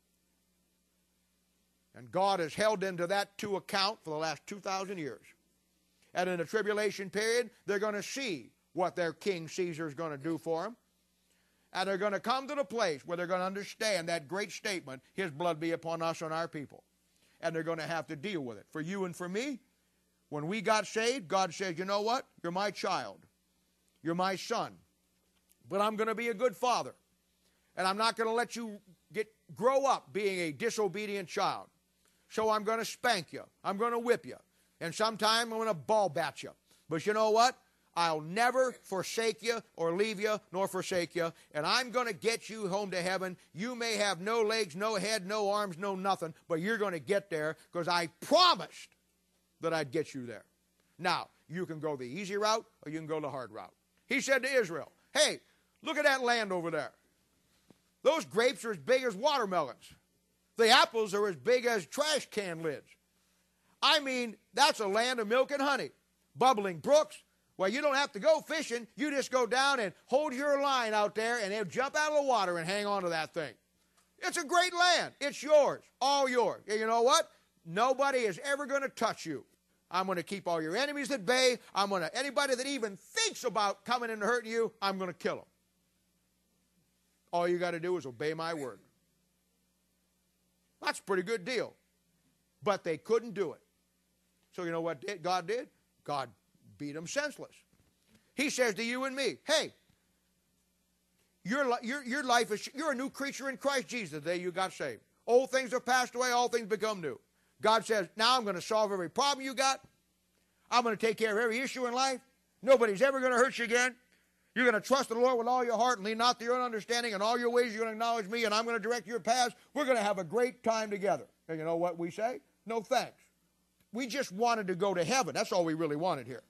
And God has held them to that to account for the last 2,000 years. And in the tribulation period, they're going to see what their king Caesar is going to do for them. And they're going to come to the place where they're going to understand that great statement, his blood be upon us and our people. And they're going to have to deal with it. For you and for me, when we got saved, God says, you know what? You're my child. You're my son. But I'm going to be a good father. And I'm not going to let you grow up being a disobedient child. So I'm going to spank you. I'm going to whip you. And sometime I'm going to ball bat you. But you know what? I'll never forsake you or leave you nor forsake you. And I'm going to get you home to heaven. You may have no legs, no head, no arms, no nothing. But you're going to get there because I promised that I'd get you there. Now, you can go the easy route or you can go the hard route. He said to Israel, hey, look at that land over there. Those grapes are as big as watermelons. The apples are as big as trash can lids. I mean, that's a land of milk and honey. Bubbling brooks. Well, you don't have to go fishing. You just go down and hold your line out there and they'll jump out of the water and hang on to that thing. It's a great land. It's yours. All yours. And you know what? Nobody is ever going to touch you. I'm going to keep all your enemies at bay. Anybody that even thinks about coming in and hurting you, I'm going to kill them. All you got to do is obey my word. That's a pretty good deal. But they couldn't do it. So you know what God did? God beat them senseless. He says to you and me, hey, your life is, you're a new creature in Christ Jesus the day you got saved. Old things have passed away, all things become new. God says, now I'm going to solve every problem you got. I'm going to take care of every issue in life. Nobody's ever going to hurt you again. You're going to trust the Lord with all your heart and lean not to your own understanding. In all your ways, you're going to acknowledge me, and I'm going to direct your paths. We're going to have a great time together. And you know what we say? No thanks. We just wanted to go to heaven. That's all we really wanted here.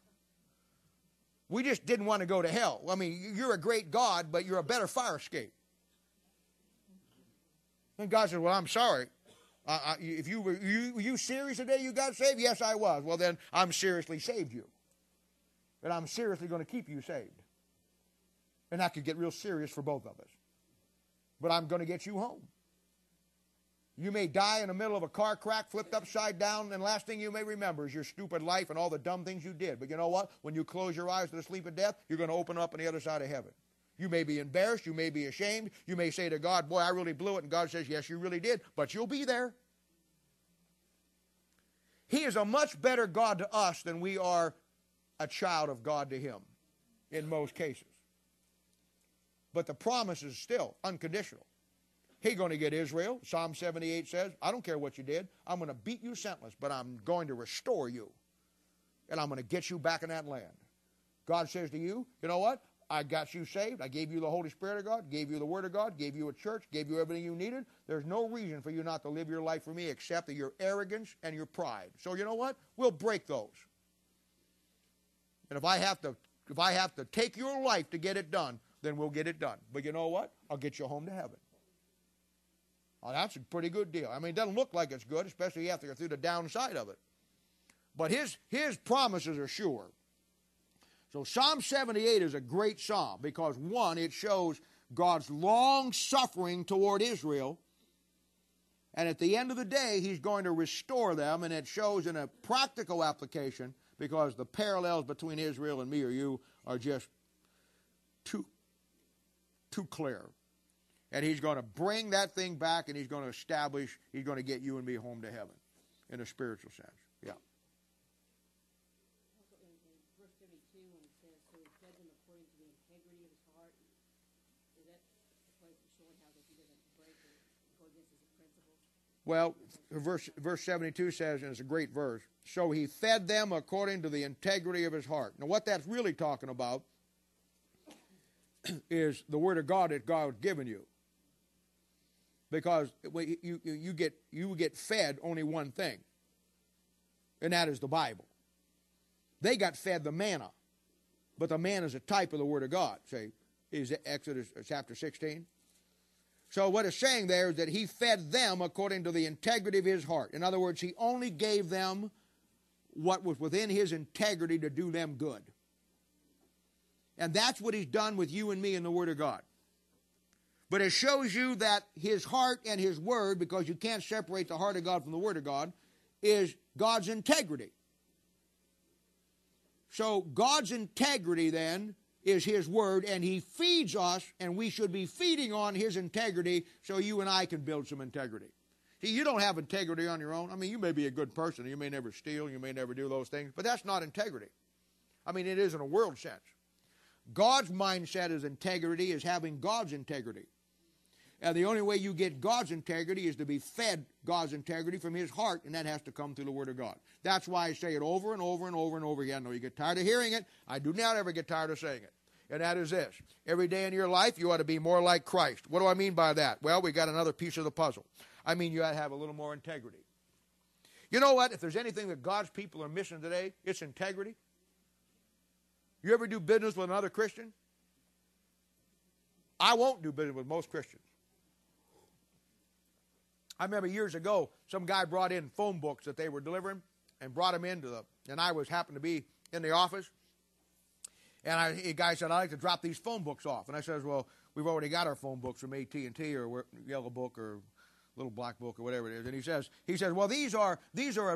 We just didn't want to go to hell. I mean, you're a great God, but you're a better fire escape. And God said, well, I'm sorry. Were you serious the day you got saved? Yes, I was. Well, then I'm seriously saved you. And I'm seriously going to keep you saved. And that could get real serious for both of us. But I'm going to get you home. You may die in the middle of a car crack, flipped upside down, and the last thing you may remember is your stupid life and all the dumb things you did. But you know what? When you close your eyes to the sleep of death, you're going to open up on the other side of heaven. You may be embarrassed. You may be ashamed. You may say to God, boy, I really blew it. And God says, yes, you really did. But you'll be there. He is a much better God to us than we are a child of God to him in most cases. But the promise is still unconditional. He's going to get Israel. Psalm 78 says, I don't care what you did. I'm going to beat you senseless, but I'm going to restore you. And I'm going to get you back in that land. God says to you, you know what? I got you saved. I gave you the Holy Spirit of God, gave you the Word of God, gave you a church, gave you everything you needed. There's no reason for you not to live your life for me except that your arrogance and your pride. So you know what? We'll break those. And if I have to take your life to get it done, then we'll get it done. But you know what? I'll get you home to heaven. Well, that's a pretty good deal. I mean, it doesn't look like it's good, especially after you go through the downside of it. But his promises are sure. So Psalm 78 is a great psalm because, one, it shows God's long suffering toward Israel. And at the end of the day, he's going to restore them. And it shows in a practical application because the parallels between Israel and me or you are just too clear. And he's going to bring that thing back and he's going to establish, he's going to get you and me home to heaven in a spiritual sense. Yeah.
Also in verse 72 when it says, so he fed them according to the integrity of his heart. Is that the place of showing how that he doesn't break or go against his principles?
Well, verse 72 says, and it's a great verse, so he fed them according to the integrity of his heart. Now what that's really talking about is the Word of God that God has given you. Because you get fed only one thing, and that is the Bible. They got fed the manna, but the manna is a type of the Word of God. Say, is Exodus chapter 16. So what it's saying there is that he fed them according to the integrity of his heart. In other words, he only gave them what was within his integrity to do them good. And that's what he's done with you and me in the Word of God. But it shows you that his heart and his word, because you can't separate the heart of God from the Word of God, is God's integrity. So God's integrity then is his word, and he feeds us, and we should be feeding on his integrity so you and I can build some integrity. See, you don't have integrity on your own. I mean, you may be a good person. You may never steal. You may never do those things. But that's not integrity. I mean, it is in a world sense. God's mindset is integrity, is having God's integrity. And the only way you get God's integrity is to be fed God's integrity from his heart, and that has to come through the Word of God. That's why I say it over and over and over and over again. I know you get tired of hearing it. I do not ever get tired of saying it. And that is this. Every day in your life, you ought to be more like Christ. What do I mean by that? Well, we got another piece of the puzzle. I mean, you ought to have a little more integrity. You know what? If there's anything that God's people are missing today, it's integrity. You ever do business with another Christian? I won't do business with most Christians. I remember years ago, some guy brought in phone books that they were delivering and brought them and I happened to be in the office. And the guy said, I'd like to drop these phone books off. And I said, well, we've already got our phone books from AT&T or Yellow Book or Little Black Book or whatever it is. And he says, well, these are a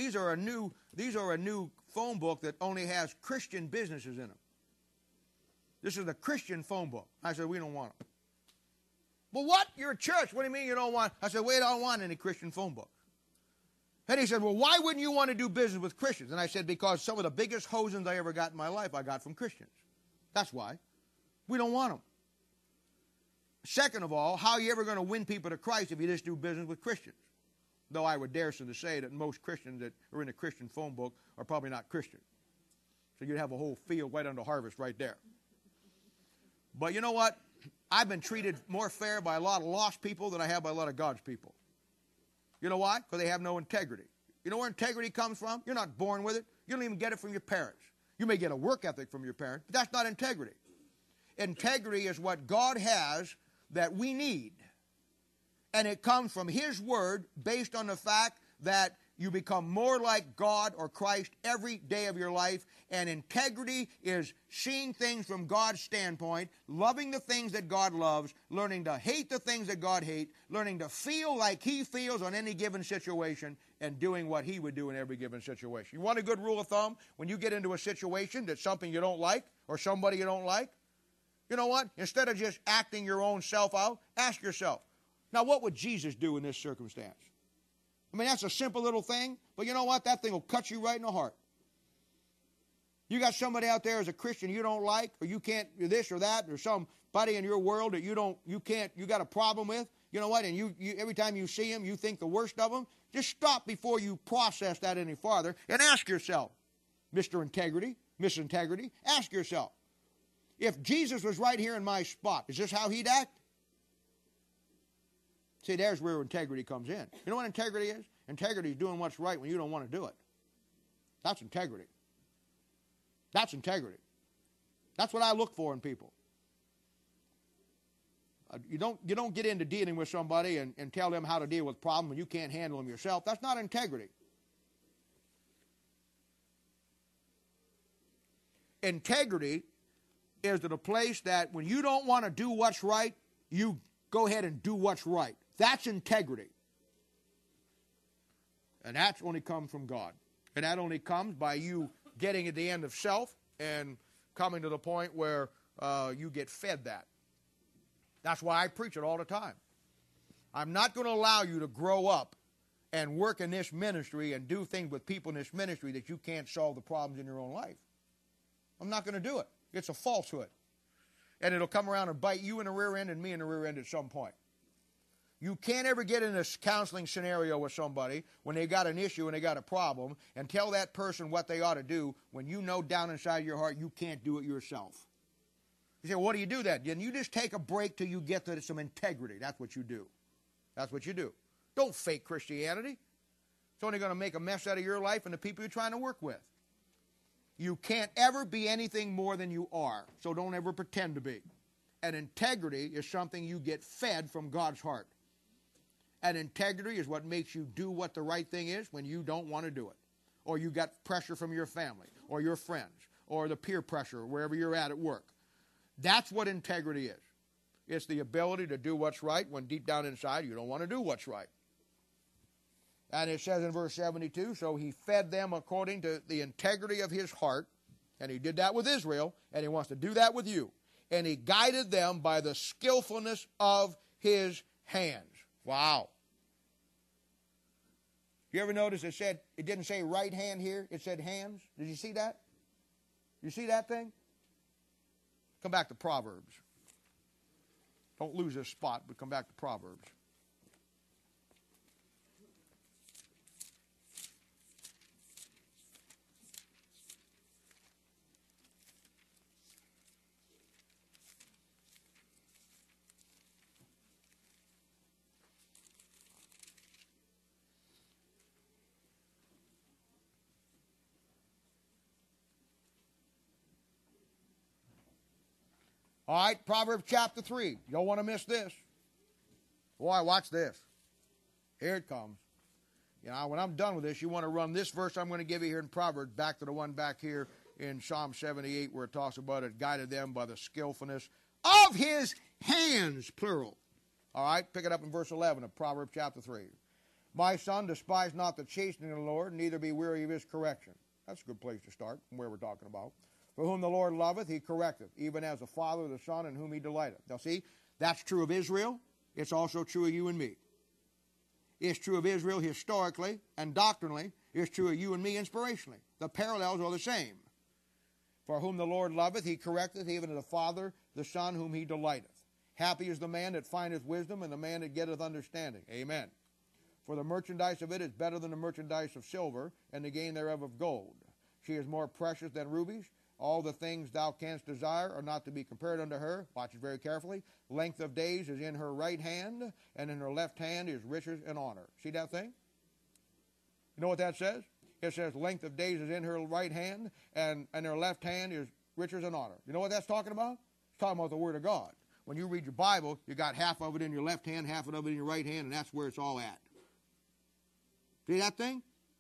new phone book that only has Christian businesses in them. This is a Christian phone book. I said, we don't want them. Well, what? You're a church. What do you mean you don't want? I said, we don't want any Christian phone books. And he said, well, why wouldn't you want to do business with Christians? And I said, because some of the biggest hosings I ever got in my life, I got from Christians. That's why. We don't want them. Second of all, how are you ever going to win people to Christ if you just do business with Christians? Though I would dare to say that most Christians that are in a Christian phone book are probably not Christian. So you'd have a whole field right under harvest right there. But you know what? I've been treated more fair by a lot of lost people than I have by a lot of God's people. You know why? Because they have no integrity. You know where integrity comes from? You're not born with it. You don't even get it from your parents. You may get a work ethic from your parents, but that's not integrity. Integrity is what God has that we need. And it comes from his word based on the fact that you become more like God or Christ every day of your life. And integrity is seeing things from God's standpoint, loving the things that God loves, learning to hate the things that God hates, learning to feel like he feels on any given situation, and doing what he would do in every given situation. You want a good rule of thumb? When you get into a situation that's something you don't like or somebody you don't like, you know what? Instead of just acting your own self out, ask yourself, now what would Jesus do in this circumstance? I mean, that's a simple little thing, but you know what? That thing will cut you right in the heart. You got somebody out there as a Christian you don't like, or you can't do this or that, or somebody in your world that you got a problem with, you know what? And you every time you see them, you think the worst of them. Just stop before you process that any farther and ask yourself, Mr. Integrity, miss integrity. Ask yourself, if Jesus was right here in my spot, is this how he'd act? See, there's where integrity comes in. You know what integrity is? Integrity is doing what's right when you don't want to do it. That's integrity. That's integrity. That's what I look for in people. You don't get into dealing with somebody and tell them how to deal with problems when you can't handle them yourself. That's not integrity. Integrity is the place that when you don't want to do what's right, you go ahead and do what's right. That's integrity. And that's only comes from God. And that only comes by you getting at the end of self and coming to the point where you get fed that. That's why I preach it all the time. I'm not going to allow you to grow up and work in this ministry and do things with people in this ministry that you can't solve the problems in your own life. I'm not going to do it. It's a falsehood. And it'll come around and bite you in the rear end and me in the rear end at some point. You can't ever get in a counseling scenario with somebody when they got an issue and they got a problem and tell that person what they ought to do when you know down inside your heart you can't do it yourself. You say, well, what do you do then? Then you just take a break till you get to some integrity. That's what you do. That's what you do. Don't fake Christianity. It's only going to make a mess out of your life and the people you're trying to work with. You can't ever be anything more than you are, so don't ever pretend to be. And integrity is something you get fed from God's heart. And integrity is what makes you do what the right thing is when you don't want to do it. Or you got pressure from your family, or your friends, or the peer pressure, wherever you're at work. That's what integrity is. It's the ability to do what's right when deep down inside you don't want to do what's right. And it says in verse 72, so he fed them according to the integrity of his heart, and he did that with Israel, and he wants to do that with you. And he guided them by the skillfulness of his hands. Wow. You ever notice it didn't say right hand here, it said hands? Did you see that? You see that thing? Come back to Proverbs. Don't lose this spot, but come back to Proverbs. All right, Proverbs chapter 3. You don't want to miss this. Boy, watch this. Here it comes. You know, when I'm done with this, you want to run this verse I'm going to give you here in Proverbs back to the one back here in Psalm 78 where it talks about it guided them by the skillfulness of his hands, plural. All right, pick it up in verse 11 of Proverbs chapter 3. My son, despise not the chastening of the Lord, neither be weary of his correction. That's a good place to start from where we're talking about. For whom the Lord loveth, he correcteth, even as the father of the son in whom he delighteth. Now see, that's true of Israel. It's also true of you and me. It's true of Israel historically and doctrinally. It's true of you and me inspirationally. The parallels are the same. For whom the Lord loveth, he correcteth, even as the father, the son whom he delighteth. Happy is the man that findeth wisdom, and the man that getteth understanding. Amen. For the merchandise of it is better than the merchandise of silver, and the gain thereof of gold. She is more precious than rubies. All the things thou canst desire are not to be compared unto her. Watch it very carefully. Length of days is in her right hand, and in her left hand is riches and honor. See that thing? You know what that says? It says length of days is in her right hand, and in her left hand is riches and honor. You know what that's talking about? It's talking about the Word of God. When you read your Bible, you got half of it in your left hand, half of it in your right hand, and that's where it's all at. See that thing?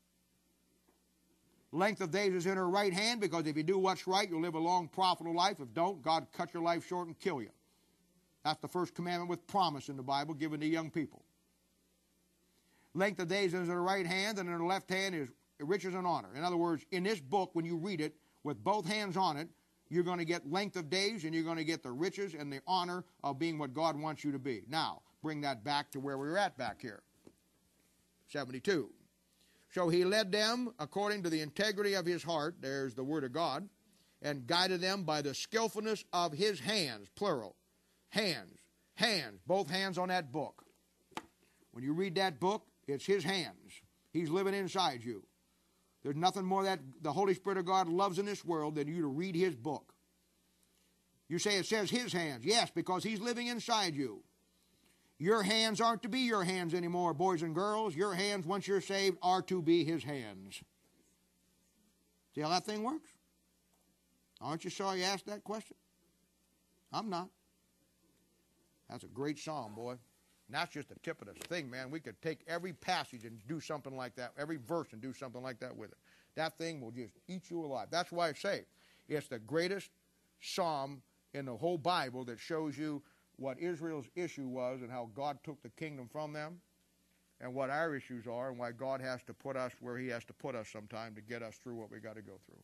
Length of days is in her right hand, because if you do what's right, you'll live a long, profitable life. If don't, God cut your life short and kill you. That's the first commandment with promise in the Bible given to young people. Length of days is in her right hand, and in her left hand is riches and honor. In other words, in this book, when you read it with both hands on it, you're going to get length of days, and you're going to get the riches and the honor of being what God wants you to be. Now, bring that back to where we were at back here. 72. So he led them according to the integrity of his heart, there's the word of God, and guided them by the skillfulness of his hands, plural. Hands, both hands on that book. When you read that book, it's his hands. He's living inside you. There's nothing more that the Holy Spirit of God loves in this world than you to read His book. You say it says His hands. Yes, because He's living inside you. Your hands aren't to be your hands anymore, boys and girls. Your hands, once you're saved, are to be His hands. See how that thing works? Aren't you sorry you asked that question? I'm not. That's a great psalm, boy. And that's just the tip of the thing, man. We could take every passage and do something like that, every verse and do something like that with it. That thing will just eat you alive. That's why I say it's the greatest psalm in the whole Bible that shows you what Israel's issue was and how God took the kingdom from them and what our issues are and why God has to put us where He has to put us sometime to get us through what we got to go through.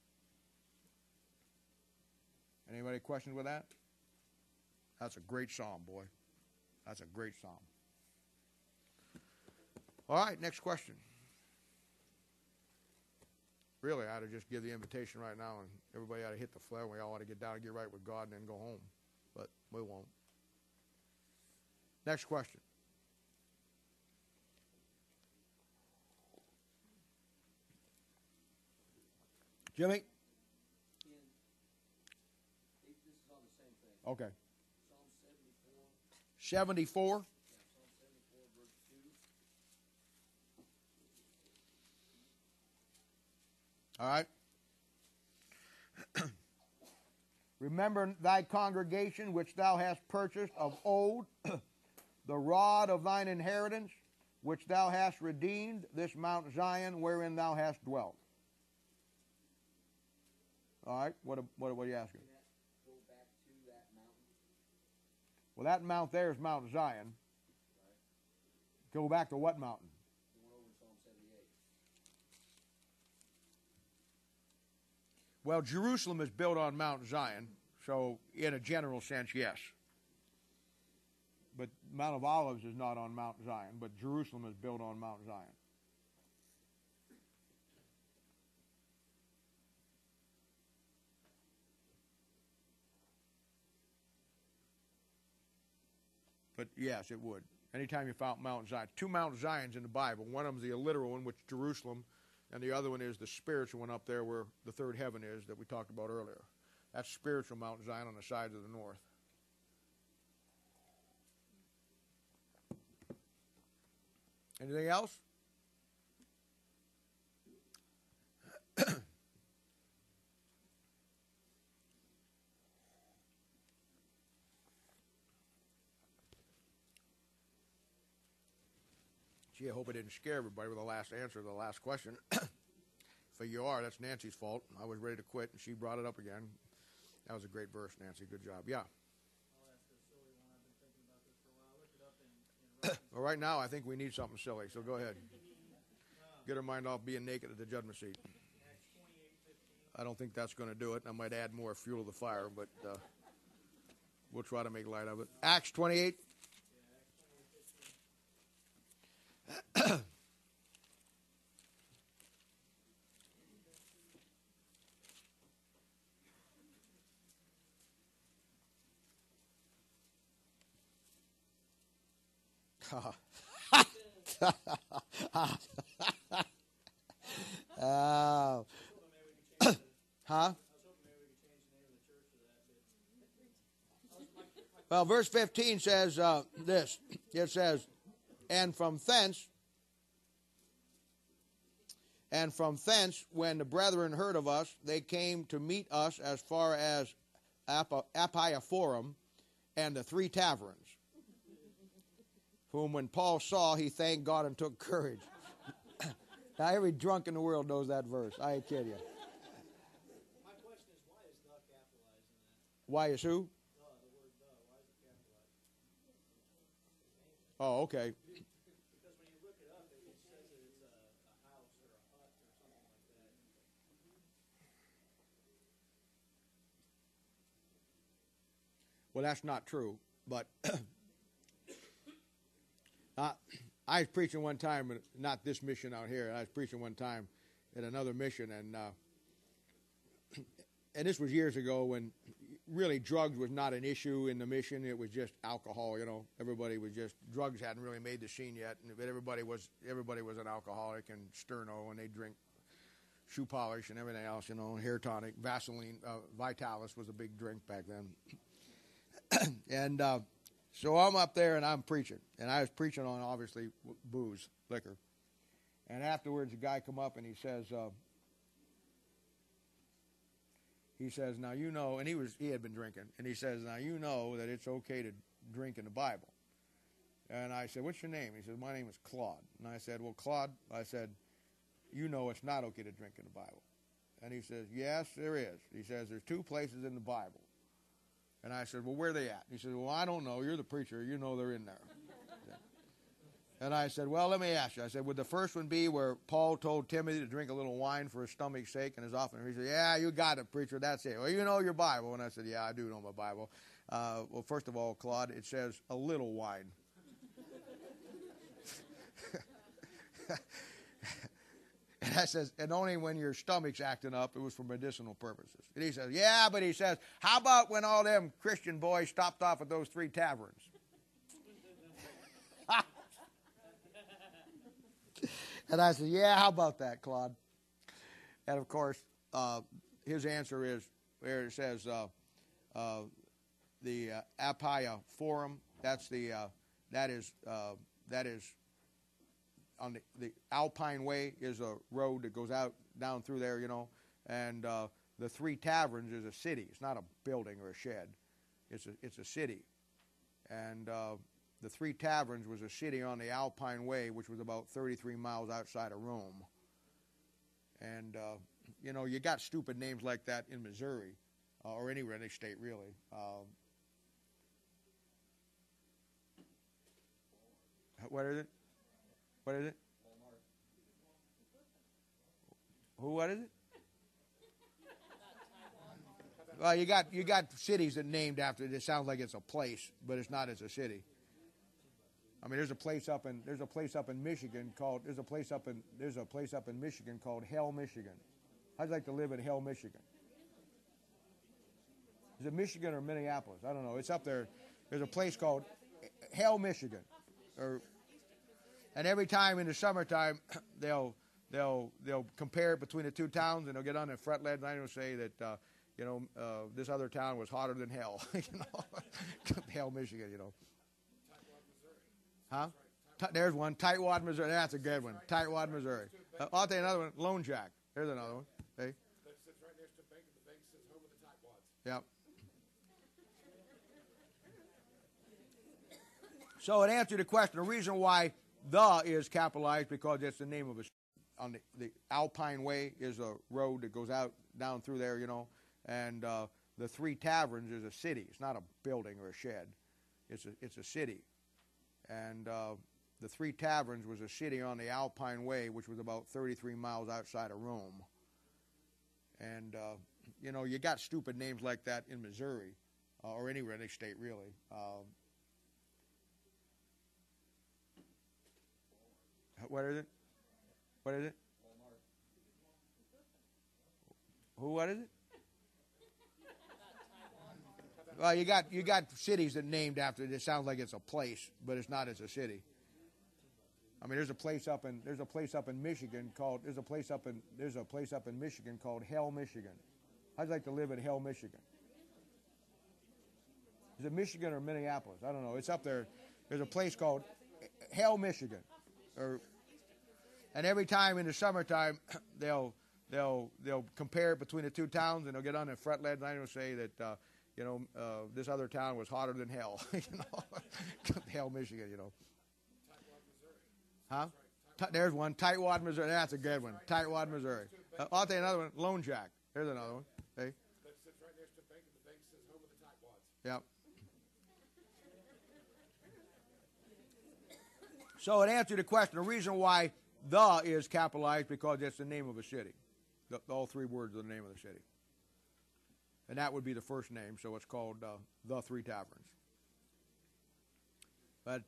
Anybody questions with that? That's a great psalm, boy. That's a great psalm. All right, next question. Really, I ought to just give the invitation right now and everybody ought to hit the flare. We all ought to get down and get right with God and then go home. But we won't. Next question. Jimmy?
This is on the same thing.
Okay.
Psalm 74.
74?
Yeah, Psalm 74, verse 2.
All right. Remember thy congregation which thou hast purchased of old, the rod of thine inheritance, which thou hast redeemed, this Mount Zion wherein thou hast dwelt. All right, what are you asking?
Go back to that mountain.
Well, that mount there is Mount Zion.
Right.
Go back to what mountain?
The one over in Psalm 78.
Well, Jerusalem is built on Mount Zion, so in a general sense, yes. But Mount of Olives is not on Mount Zion, but Jerusalem is built on Mount Zion. But yes, it would. Anytime you found Mount Zion. Two Mount Zions in the Bible. One of them is the literal one, which is Jerusalem, and the other one is the spiritual one up there where the third heaven is that we talked about earlier. That's spiritual Mount Zion on the sides of the north. Anything else? Gee, I hope I didn't scare everybody with the last answer to the last question. If you are, that's Nancy's fault. I was ready to quit, and she brought it up again. That was a great verse, Nancy. Good job. Yeah.
I'll ask a silly one. I've been thinking about this for a while. I looked it up in Romans.
Well, right now, I think we need something silly, so go ahead. Get her mind off being naked at the judgment seat.
Acts 28:15.
I don't think that's going to do it. I might add more fuel to the fire, but we'll try to make light of it. Acts 28. Huh? Well, verse 15 says this. It says, and from thence, when the brethren heard of us, they came to meet us as far as Appiaforum and the Three Taverns, whom when Paul saw, he thanked God and took courage. Now, every drunk in the world knows that verse. I ain't kidding you.
My question is, why is the capitalized in that?
Why is who?
The word the. Why is it capitalized?
Oh, okay.
Because when you look it up, it says that it's a house or a hut or something like that.
Well, that's not true, but I was preaching one time, not this mission out here. I was preaching one time at another mission, and this was years ago when really drugs was not an issue in the mission. It was just alcohol. You know, everybody was just drugs hadn't really made the scene yet, but everybody was an alcoholic and sterno, and they drink shoe polish and everything else, hair tonic, Vaseline, Vitalis was a big drink back then. And so I'm up there and I'm preaching. And I was preaching on, obviously, booze, liquor. And afterwards, a guy come up and he says, now you know, and he had been drinking, and he says, now you know that it's okay to drink in the Bible. And I said, what's your name? He said, my name is Claude. And I said, well, Claude, I said, you know it's not okay to drink in the Bible. And he says, yes, there is. He says, there's 2 places in the Bible. And I said, well, where are they at? He said, well, I don't know. You're the preacher. You know they're in there. And I said, well, let me ask you. I said, would the first one be where Paul told Timothy to drink a little wine for his stomach's sake and his offering? He said, yeah, you got it, preacher. That's it. Well, you know your Bible. And I said, yeah, I do know my Bible. Well, first of all, Claude, it says a little wine. And I says, and only when your stomach's acting up, it was for medicinal purposes. And he says, yeah, but he says, how about when all them Christian boys stopped off at those 3 taverns? And I said, yeah, how about that, Claude? And, of course, his answer is, where it says, the Apia Forum, that is on the Alpine Way is a road that goes out down through there, and the 3 Taverns is a city. It's not a building or a shed. It's a city. And the 3 Taverns was a city on the Alpine Way, which was about 33 miles outside of Rome. And, you got stupid names like that in Missouri, or anywhere in the state, really. What is it? What is it? What is it? Well, you got cities that named after it. It sounds like it's a place, but it's not. It's a city. I mean, there's a place up in Michigan called Hell, Michigan. I'd like to live in Hell, Michigan. Is it Michigan or Minneapolis? I don't know. It's up there. There's a place called Hell, Michigan, and every time in the summertime they'll compare it between the 2 towns, and they'll get on their fret lead and they'll say that this other town was hotter than hell. Hell, Michigan. Huh? There's one. Tightwad, Missouri. That's a good one. Tightwad, Missouri. I'll tell you another one. Lone Jack. There's another one. Hey.
That sits right next to the bank, and the bank says home of the Tightwads.
Yep. So it answered the question. The reason why the is capitalized because it's the name of a on the Alpine Way is a road that goes out down through there, and the 3 Taverns is a city. It's not a building or a shed. It's a city. And the 3 Taverns was a city on the Alpine Way, which was about 33 miles outside of Rome. And, you got stupid names like that in Missouri, or anywhere in the state, really. What is it? What is it? What is it? Well, you got cities that named after it. It sounds like it's a place, but it's not. It's a city. I mean, there's a place up in Michigan called Hell, Michigan. I'd like to live in Hell, Michigan. Is it Michigan or Minneapolis? I don't know. It's up there. There's a place called Hell, Michigan, and every time in the summertime they'll compare it between the 2 towns, and they'll get on their fret lead and they'll say that this other town was hotter than hell. Hell, Michigan. Huh? There's one. Tightwad, Missouri. That's a good one. Tightwad, Missouri. I'll tell you another one. Lone Jack. There's another one. Hey.
That sits right next to the bank, and the bank says home of the Tightwads.
Yep. So it answered the question. The reason why the is capitalized because it's the name of a city. All 3 words are the name of the city. And that would be the first name, so it's called the 3 Taverns. But,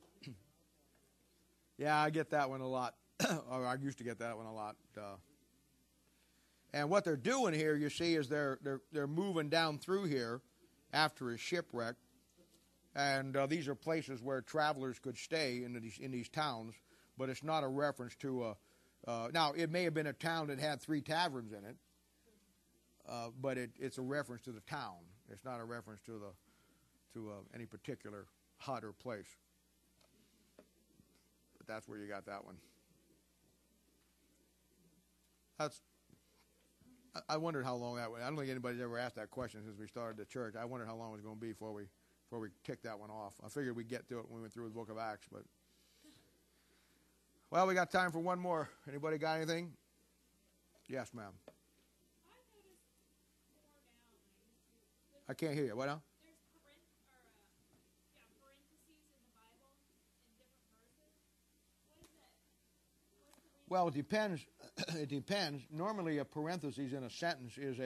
yeah, I get that one a lot. Or I used to get that one a lot. And what they're doing here, you see, is they're moving down through here after a shipwreck. And these are places where travelers could stay in these towns, but it's not a reference to Now, it may have been a town that had 3 taverns in it, but it's a reference to the town. It's not a reference to any particular hut or place. But that's where you got that one. I wondered how long that was. I don't think anybody's ever asked that question since we started the church. I wondered how long it was going to be before we kicked that one off. I figured we'd get to it when we went through the book of Acts, but well, we got time for one more. Anybody got anything? Yes, ma'am.
I noticed more down.
I can't hear you. What now?
There's parentheses in the Bible in different verses. What is that? What's the reason?
Well, it depends. It depends. Normally, a parenthesis in a sentence is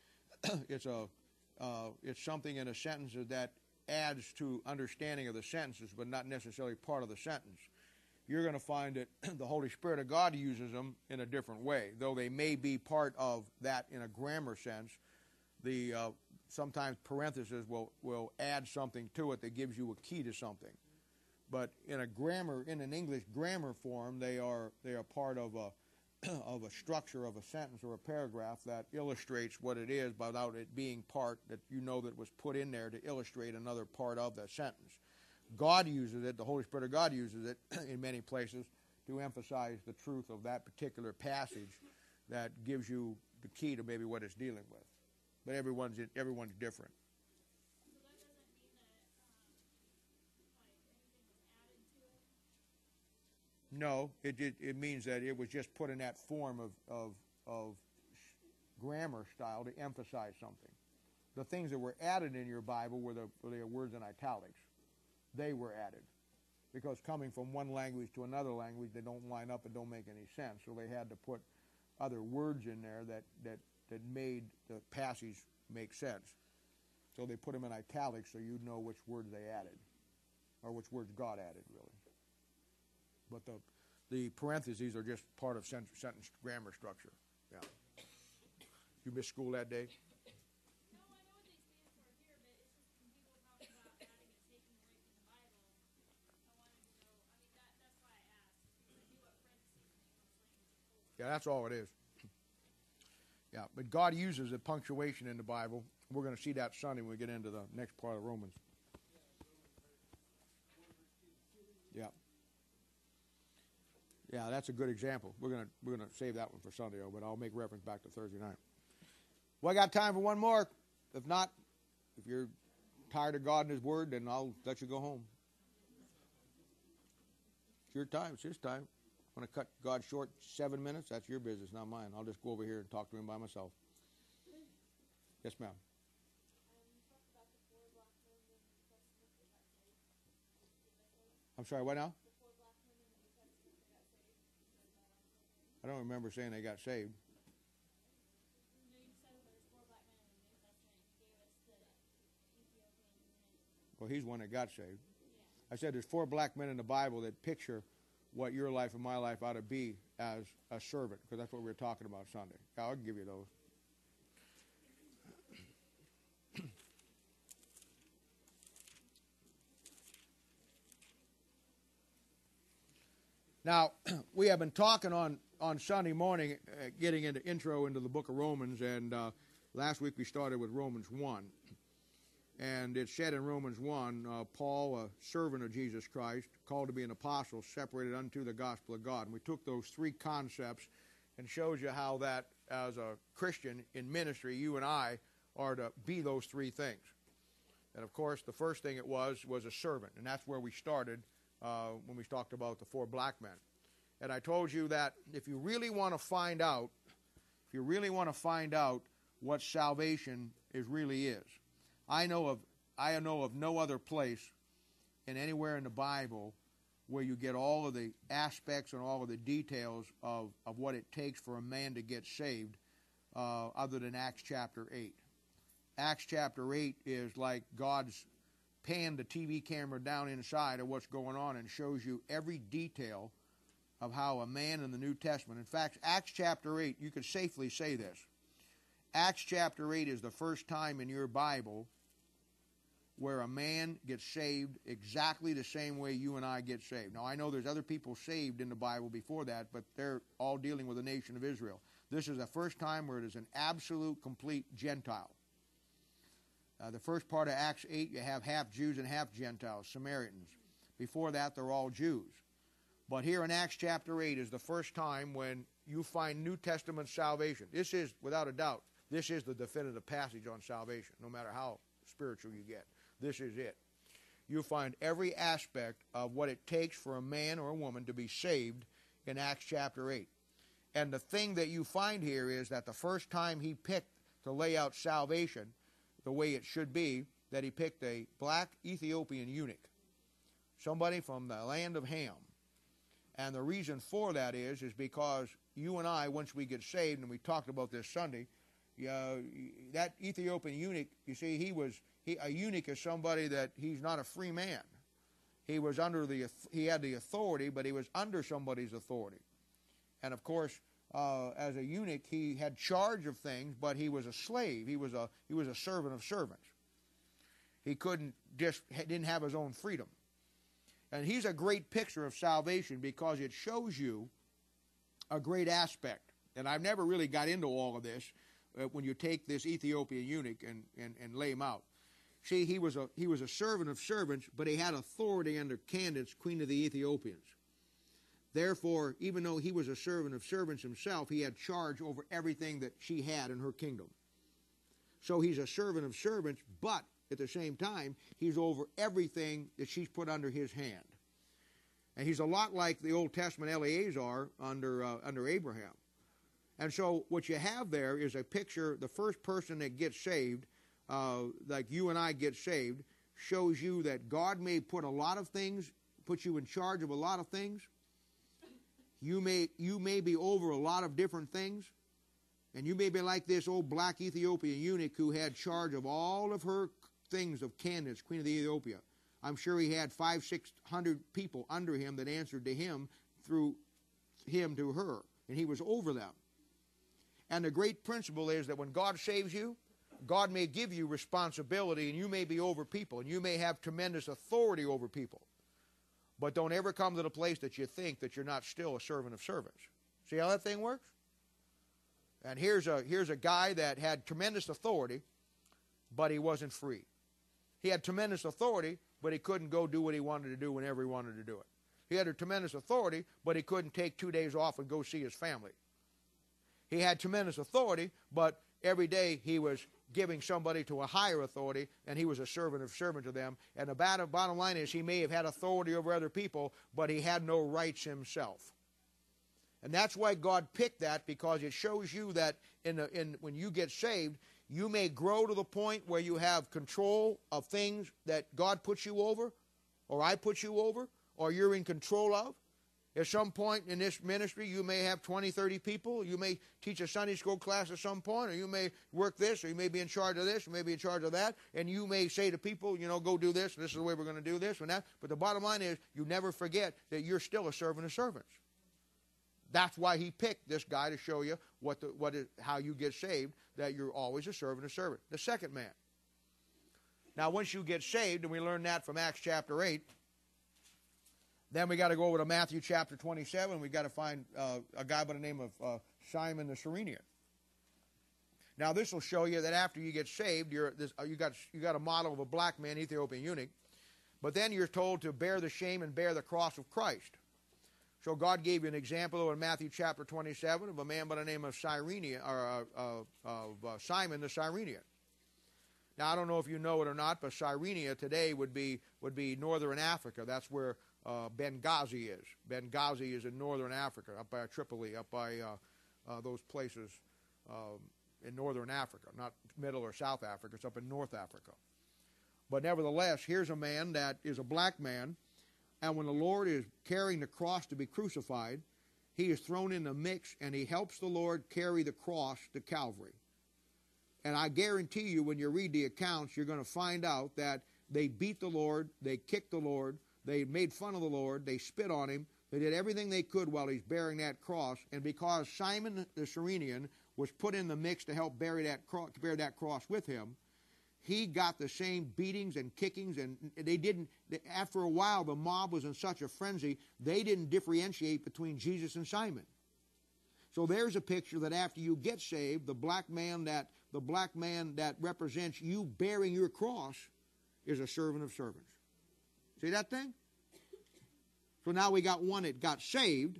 it's something in a sentence that adds to understanding of the sentences, but not necessarily part of the sentence. You're going to find that the Holy Spirit of God uses them in a different way, though they may be part of that in a grammar sense. Sometimes parentheses will add something to it that gives you a key to something. But in an English grammar form, they are part of a structure of a sentence or a paragraph that illustrates what it is without it being part that that was put in there to illustrate another part of that sentence. God uses it, the Holy Spirit of God uses it in many places to emphasize the truth of that particular passage that gives you the key to maybe what it's dealing with. But everyone's different.
So that doesn't mean that like anything was added to it?
No, it means that it was just put in that form of grammar style to emphasize something. The things that were added in your Bible were the words in italics. They were added because coming from one language to another language, they don't line up and don't make any sense. So they had to put other words in there that made the passage make sense. So they put them in italics so you'd know which words they added or which words God added, really. But the parentheses are just part of sentence grammar structure. Yeah. You missed school that day?
No, I know what they stand for here, but it's just when people talk about adding and taking away from the Bible, I wanted to know. I mean, that's why I asked, because I knew what parentheses mean most languages hold.
Yeah, that's all it is. Yeah, but God uses a punctuation in the Bible. We're going to see that Sunday when we get into the next part of Romans. Yeah. Yeah, that's a good example. We're gonna save that one for Sunday, but I'll make reference back to Thursday night. Well, I got time for one more. If not, if you're tired of God and His Word, then I'll let you go home. It's your time. It's His time. I want to cut God short 7 minutes. That's your business, not mine. I'll just go over here and talk to Him by myself. Yes, ma'am. I'm sorry, what now? I don't remember saying they got saved.
No, you said there's 4 black men in the New Testament. You gave us the Ethiopian eunuch.
Well, he's one that got saved.
Yeah.
I said there's 4 black men in the Bible that picture what your life and my life ought to be as a servant, because that's what we were talking about Sunday. I'll give you those. Now, we have been talking on Sunday morning, getting into intro into the book of Romans, and last week we started with Romans 1. And it said in Romans 1, Paul, a servant of Jesus Christ, called to be an apostle, separated unto the gospel of God. And we took those 3 concepts and shows you how that, as a Christian in ministry, you and I are to be those 3 things. And, of course, the first thing it was a servant, and that's where we started when we talked about the 4 black men. And I told you that if you really want to find out what salvation really is, I know of no other place in anywhere in the Bible where you get all of the aspects and all of the details of what it takes for a man to get saved other than Acts chapter 8. Acts chapter 8 is like God's panned the TV camera down inside of what's going on and shows you every detail of how a man in the New Testament. In fact, Acts chapter 8, you could safely say this. Acts chapter 8 is the first time in your Bible where a man gets saved exactly the same way you and I get saved. Now, I know there's other people saved in the Bible before that, but they're all dealing with the nation of Israel. This is the first time where it is an absolute, complete Gentile. The first part of Acts 8, you have half Jews and half Gentiles, Samaritans. Before that, they're all Jews. But here in Acts chapter 8 is the first time when you find New Testament salvation. This is, without a doubt, this is the definitive passage on salvation, no matter how spiritual you get. This is it. You find every aspect of what it takes for a man or a woman to be saved in Acts chapter 8. And the thing that you find here is that the first time he picked to lay out salvation the way it should be, that he picked a black Ethiopian eunuch, somebody from the land of Ham. And the reason for that is because you and I, once we get saved, and we talked about this Sunday, that Ethiopian eunuch, you see, a eunuch is somebody that he's not a free man. He had the authority, but he was under somebody's authority. And of course, as a eunuch, he had charge of things, but he was a slave. He was a servant of servants. He didn't have his own freedom. And he's a great picture of salvation because it shows you a great aspect. And I've never really got into all of this when you take this Ethiopian eunuch and lay him out. See, he was a servant of servants, but he had authority under Candace, queen of the Ethiopians. Therefore, even though he was a servant of servants himself, he had charge over everything that she had in her kingdom. So he's a servant of servants, but at the same time, he's over everything that she's put under his hand. And he's a lot like the Old Testament Eleazar under Abraham. And so what you have there is a picture, the first person that gets saved, like you and I get saved, shows you that God may put you in charge of a lot of things. You may be over a lot of different things, and you may be like this old black Ethiopian eunuch who had charge of all of her things of Candace, queen of the Ethiopia. I'm sure he had 500-600 people under him that answered to him through him to her, and he was over them. And the great principle is that when God saves you, God may give you responsibility, and you may be over people, and you may have tremendous authority over people. But don't ever come to the place that you think that you're not still a servant of servants. See how that thing works? And here's a guy that had tremendous authority, but he wasn't free. He had tremendous authority, but he couldn't go do what he wanted to do whenever he wanted to do it. He had a tremendous authority, but he couldn't take 2 days off and go see his family. He had tremendous authority, but every day he was giving somebody to a higher authority, and he was a servant to them. And the bottom line is he may have had authority over other people, but he had no rights himself. And that's why God picked that, because it shows you that when you get saved, you may grow to the point where you have control of things that God puts you over, or I put you over, or you're in control of. At some point in this ministry, you may have 20, 30 people. You may teach a Sunday school class at some point, or you may work this, or you may be in charge of this, or maybe in charge of that, and you may say to people, go do this, and this is the way we're going to do this and that. But the bottom line is, you never forget that you're still a servant of servants. That's why he picked this guy to show you how you get saved, that you're always a servant of servant. The second man. Now, once you get saved, and we learn that from Acts chapter 8, then we got to go over to Matthew chapter 27. We got to find a guy by the name of Simon the Cyrenian. Now, this will show you that after you get saved, you got a model of a black man, Ethiopian eunuch, but then you're told to bear the shame and bear the cross of Christ. So God gave you an example in Matthew chapter 27 of a man by the name of Simon the Cyrenian. Now, I don't know if you know it or not, but Cyrenia today would be northern Africa. That's where Benghazi is. Benghazi is in northern Africa, up by Tripoli, up by those places in northern Africa, not middle or South Africa. It's up in North Africa. But nevertheless, here's a man that is a black man, and when the Lord is carrying the cross to be crucified, he is thrown in the mix, and he helps the Lord carry the cross to Calvary. And I guarantee you, when you read the accounts, you're going to find out that they beat the Lord, they kicked the Lord, they made fun of the Lord, they spit on him, they did everything they could while he's bearing that cross. And because Simon the Cyrenian was put in the mix to help bear that cross with him, he got the same beatings and kickings, and after a while, the mob was in such a frenzy, they didn't differentiate between Jesus and Simon. So there's a picture that after you get saved, the black man that represents you bearing your cross is a servant of servants. See that thing? So now we got one that got saved,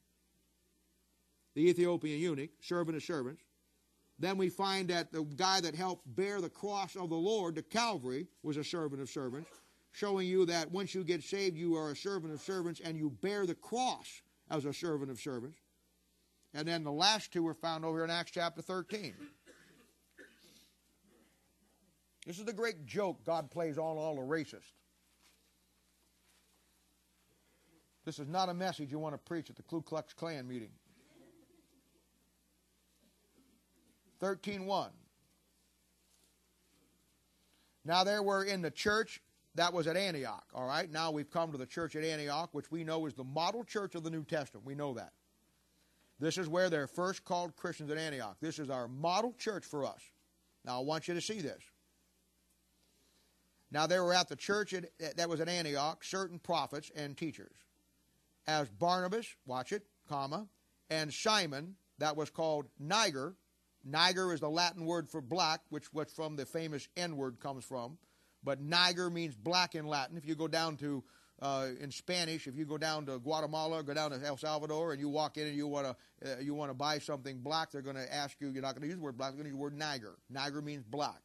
the Ethiopian eunuch, servant of servants. Then we find that the guy that helped bear the cross of the Lord to Calvary was a servant of servants, showing you that once you get saved, you are a servant of servants and you bear the cross as a servant of servants. And then the last two are found over here in Acts chapter 13. This is the great joke God plays on all the racists. This is not a message you want to preach at the Ku Klux Klan meeting. 13:1. Now there were in the church that was at Antioch. All right, now we've come to the church at Antioch, which we know is the model church of the New Testament. We know that. This is where they're first called Christians at Antioch. This is our model church for us. Now I want you to see this. Now there were at the church that was at Antioch certain prophets and teachers, as Barnabas, watch it, comma, and Simon, that was called Niger. Niger is the Latin word for black, which from the famous N word comes from. But Niger means black in Latin. If you go down to, in Spanish, if you go down to Guatemala, go down to El Salvador, and you walk in and you want to buy something black, they're going to ask you, you're not going to use the word black, they're going to use the word Niger. Niger means black.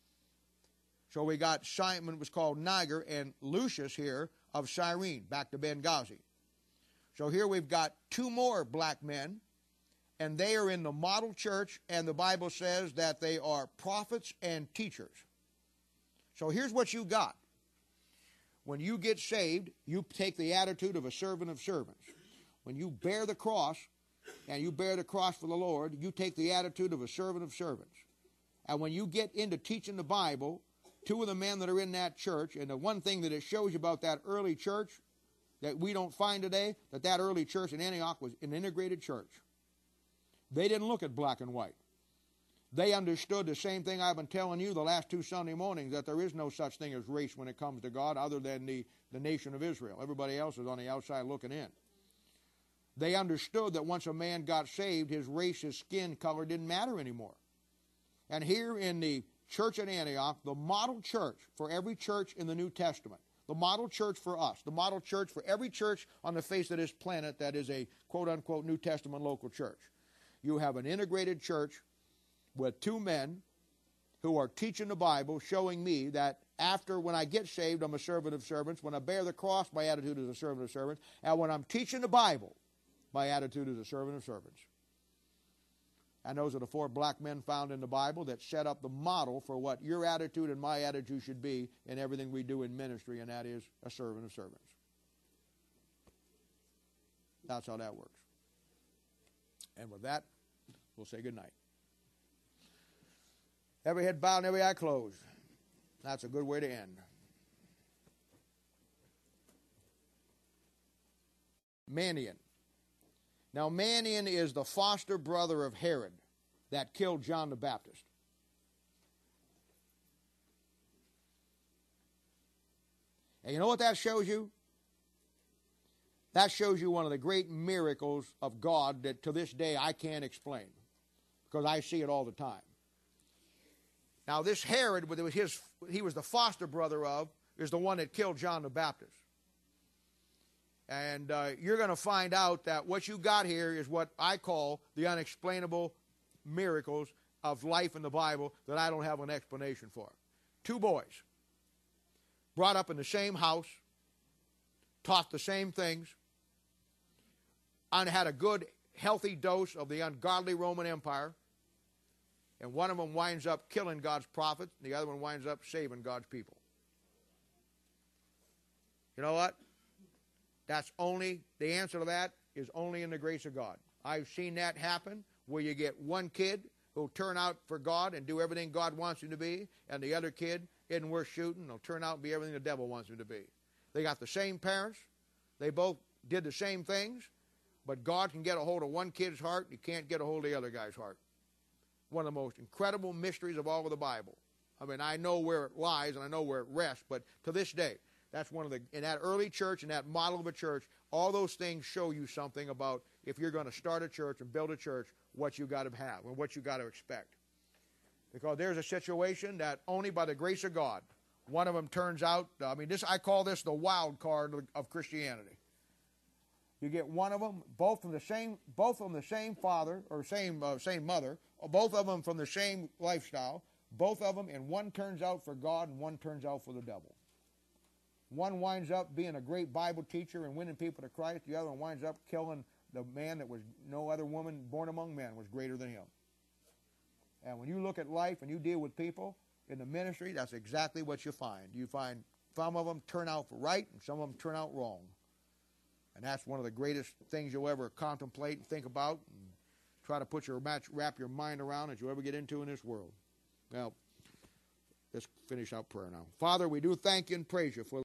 So we got Simon was called Niger, and Lucius here of Cyrene, back to Benghazi. So here we've got two more black men, and they are in the model church, and the Bible says that they are prophets and teachers. So here's what you got. When you get saved, you take the attitude of a servant of servants. When you bear the cross, and you bear the cross for the Lord, you take the attitude of a servant of servants. And when you get into teaching the Bible, two of the men that are in that church, and the one thing that it shows you about that early church that we don't find today, that early church in Antioch was an integrated church. They didn't look at black and white. They understood the same thing I've been telling you the last two Sunday mornings, that there is no such thing as race when it comes to God other than the nation of Israel. Everybody else is on the outside looking in. They understood that once a man got saved, his race, his skin color didn't matter anymore. And here in the church at Antioch, the model church for every church in the New Testament, the model church for us, the model church for every church on the face of this planet that is a quote-unquote New Testament local church. You have an integrated church with two men who are teaching the Bible, showing me that when I get saved, I'm a servant of servants. When I bear the cross, my attitude is a servant of servants. And when I'm teaching the Bible, my attitude is a servant of servants. And those are the four black men found in the Bible that set up the model for what your attitude and my attitude should be in everything we do in ministry, and that is a servant of servants. That's how that works. And with that, we'll say good night. Every head bowed and every eye closed. That's a good way to end. Manaen. Now, Manaen is the foster brother of Herod that killed John the Baptist. And you know what that shows you? That shows you one of the great miracles of God that to this day I can't explain, because I see it all the time. Now, this Herod, he was the foster brother of, is the one that killed John the Baptist. And you're going to find out that what you got here is what I call the unexplainable miracles of life in the Bible that I don't have an explanation for. Two boys, brought up in the same house, taught the same things, and had a good, healthy dose of the ungodly Roman Empire. And one of them winds up killing God's prophets, and the other one winds up saving God's people. You know what? The answer to that is only in the grace of God. I've seen that happen where you get one kid who'll turn out for God and do everything God wants him to be, and the other kid isn't worth shooting, he'll turn out and be everything the devil wants him to be. They got the same parents, they both did the same things, but God can get a hold of one kid's heart, and he can't get a hold of the other guy's heart. One of the most incredible mysteries of all of the Bible. I mean, I know where it lies and I know where it rests, but to this day, that's one of the, in that early church, in that model of a church, all those things show you something about if you're going to start a church and build a church, what you got to have and what you got to expect. Because there's a situation that only by the grace of God, one of them turns out, I mean, I call this the wild card of Christianity. You get one of them, both from the same father or same mother, or both of them from the same lifestyle, both of them, and one turns out for God and one turns out for the devil. One winds up being a great Bible teacher and winning people to Christ. The other one winds up killing the man that was no other woman born among men was greater than him. And when you look at life and you deal with people in the ministry, that's exactly what you find. You find some of them turn out right and some of them turn out wrong. And that's one of the greatest things you'll ever contemplate and think about and try to wrap your mind around as you ever get into in this world. Now, let's finish out prayer now. Father, we do thank you and praise you for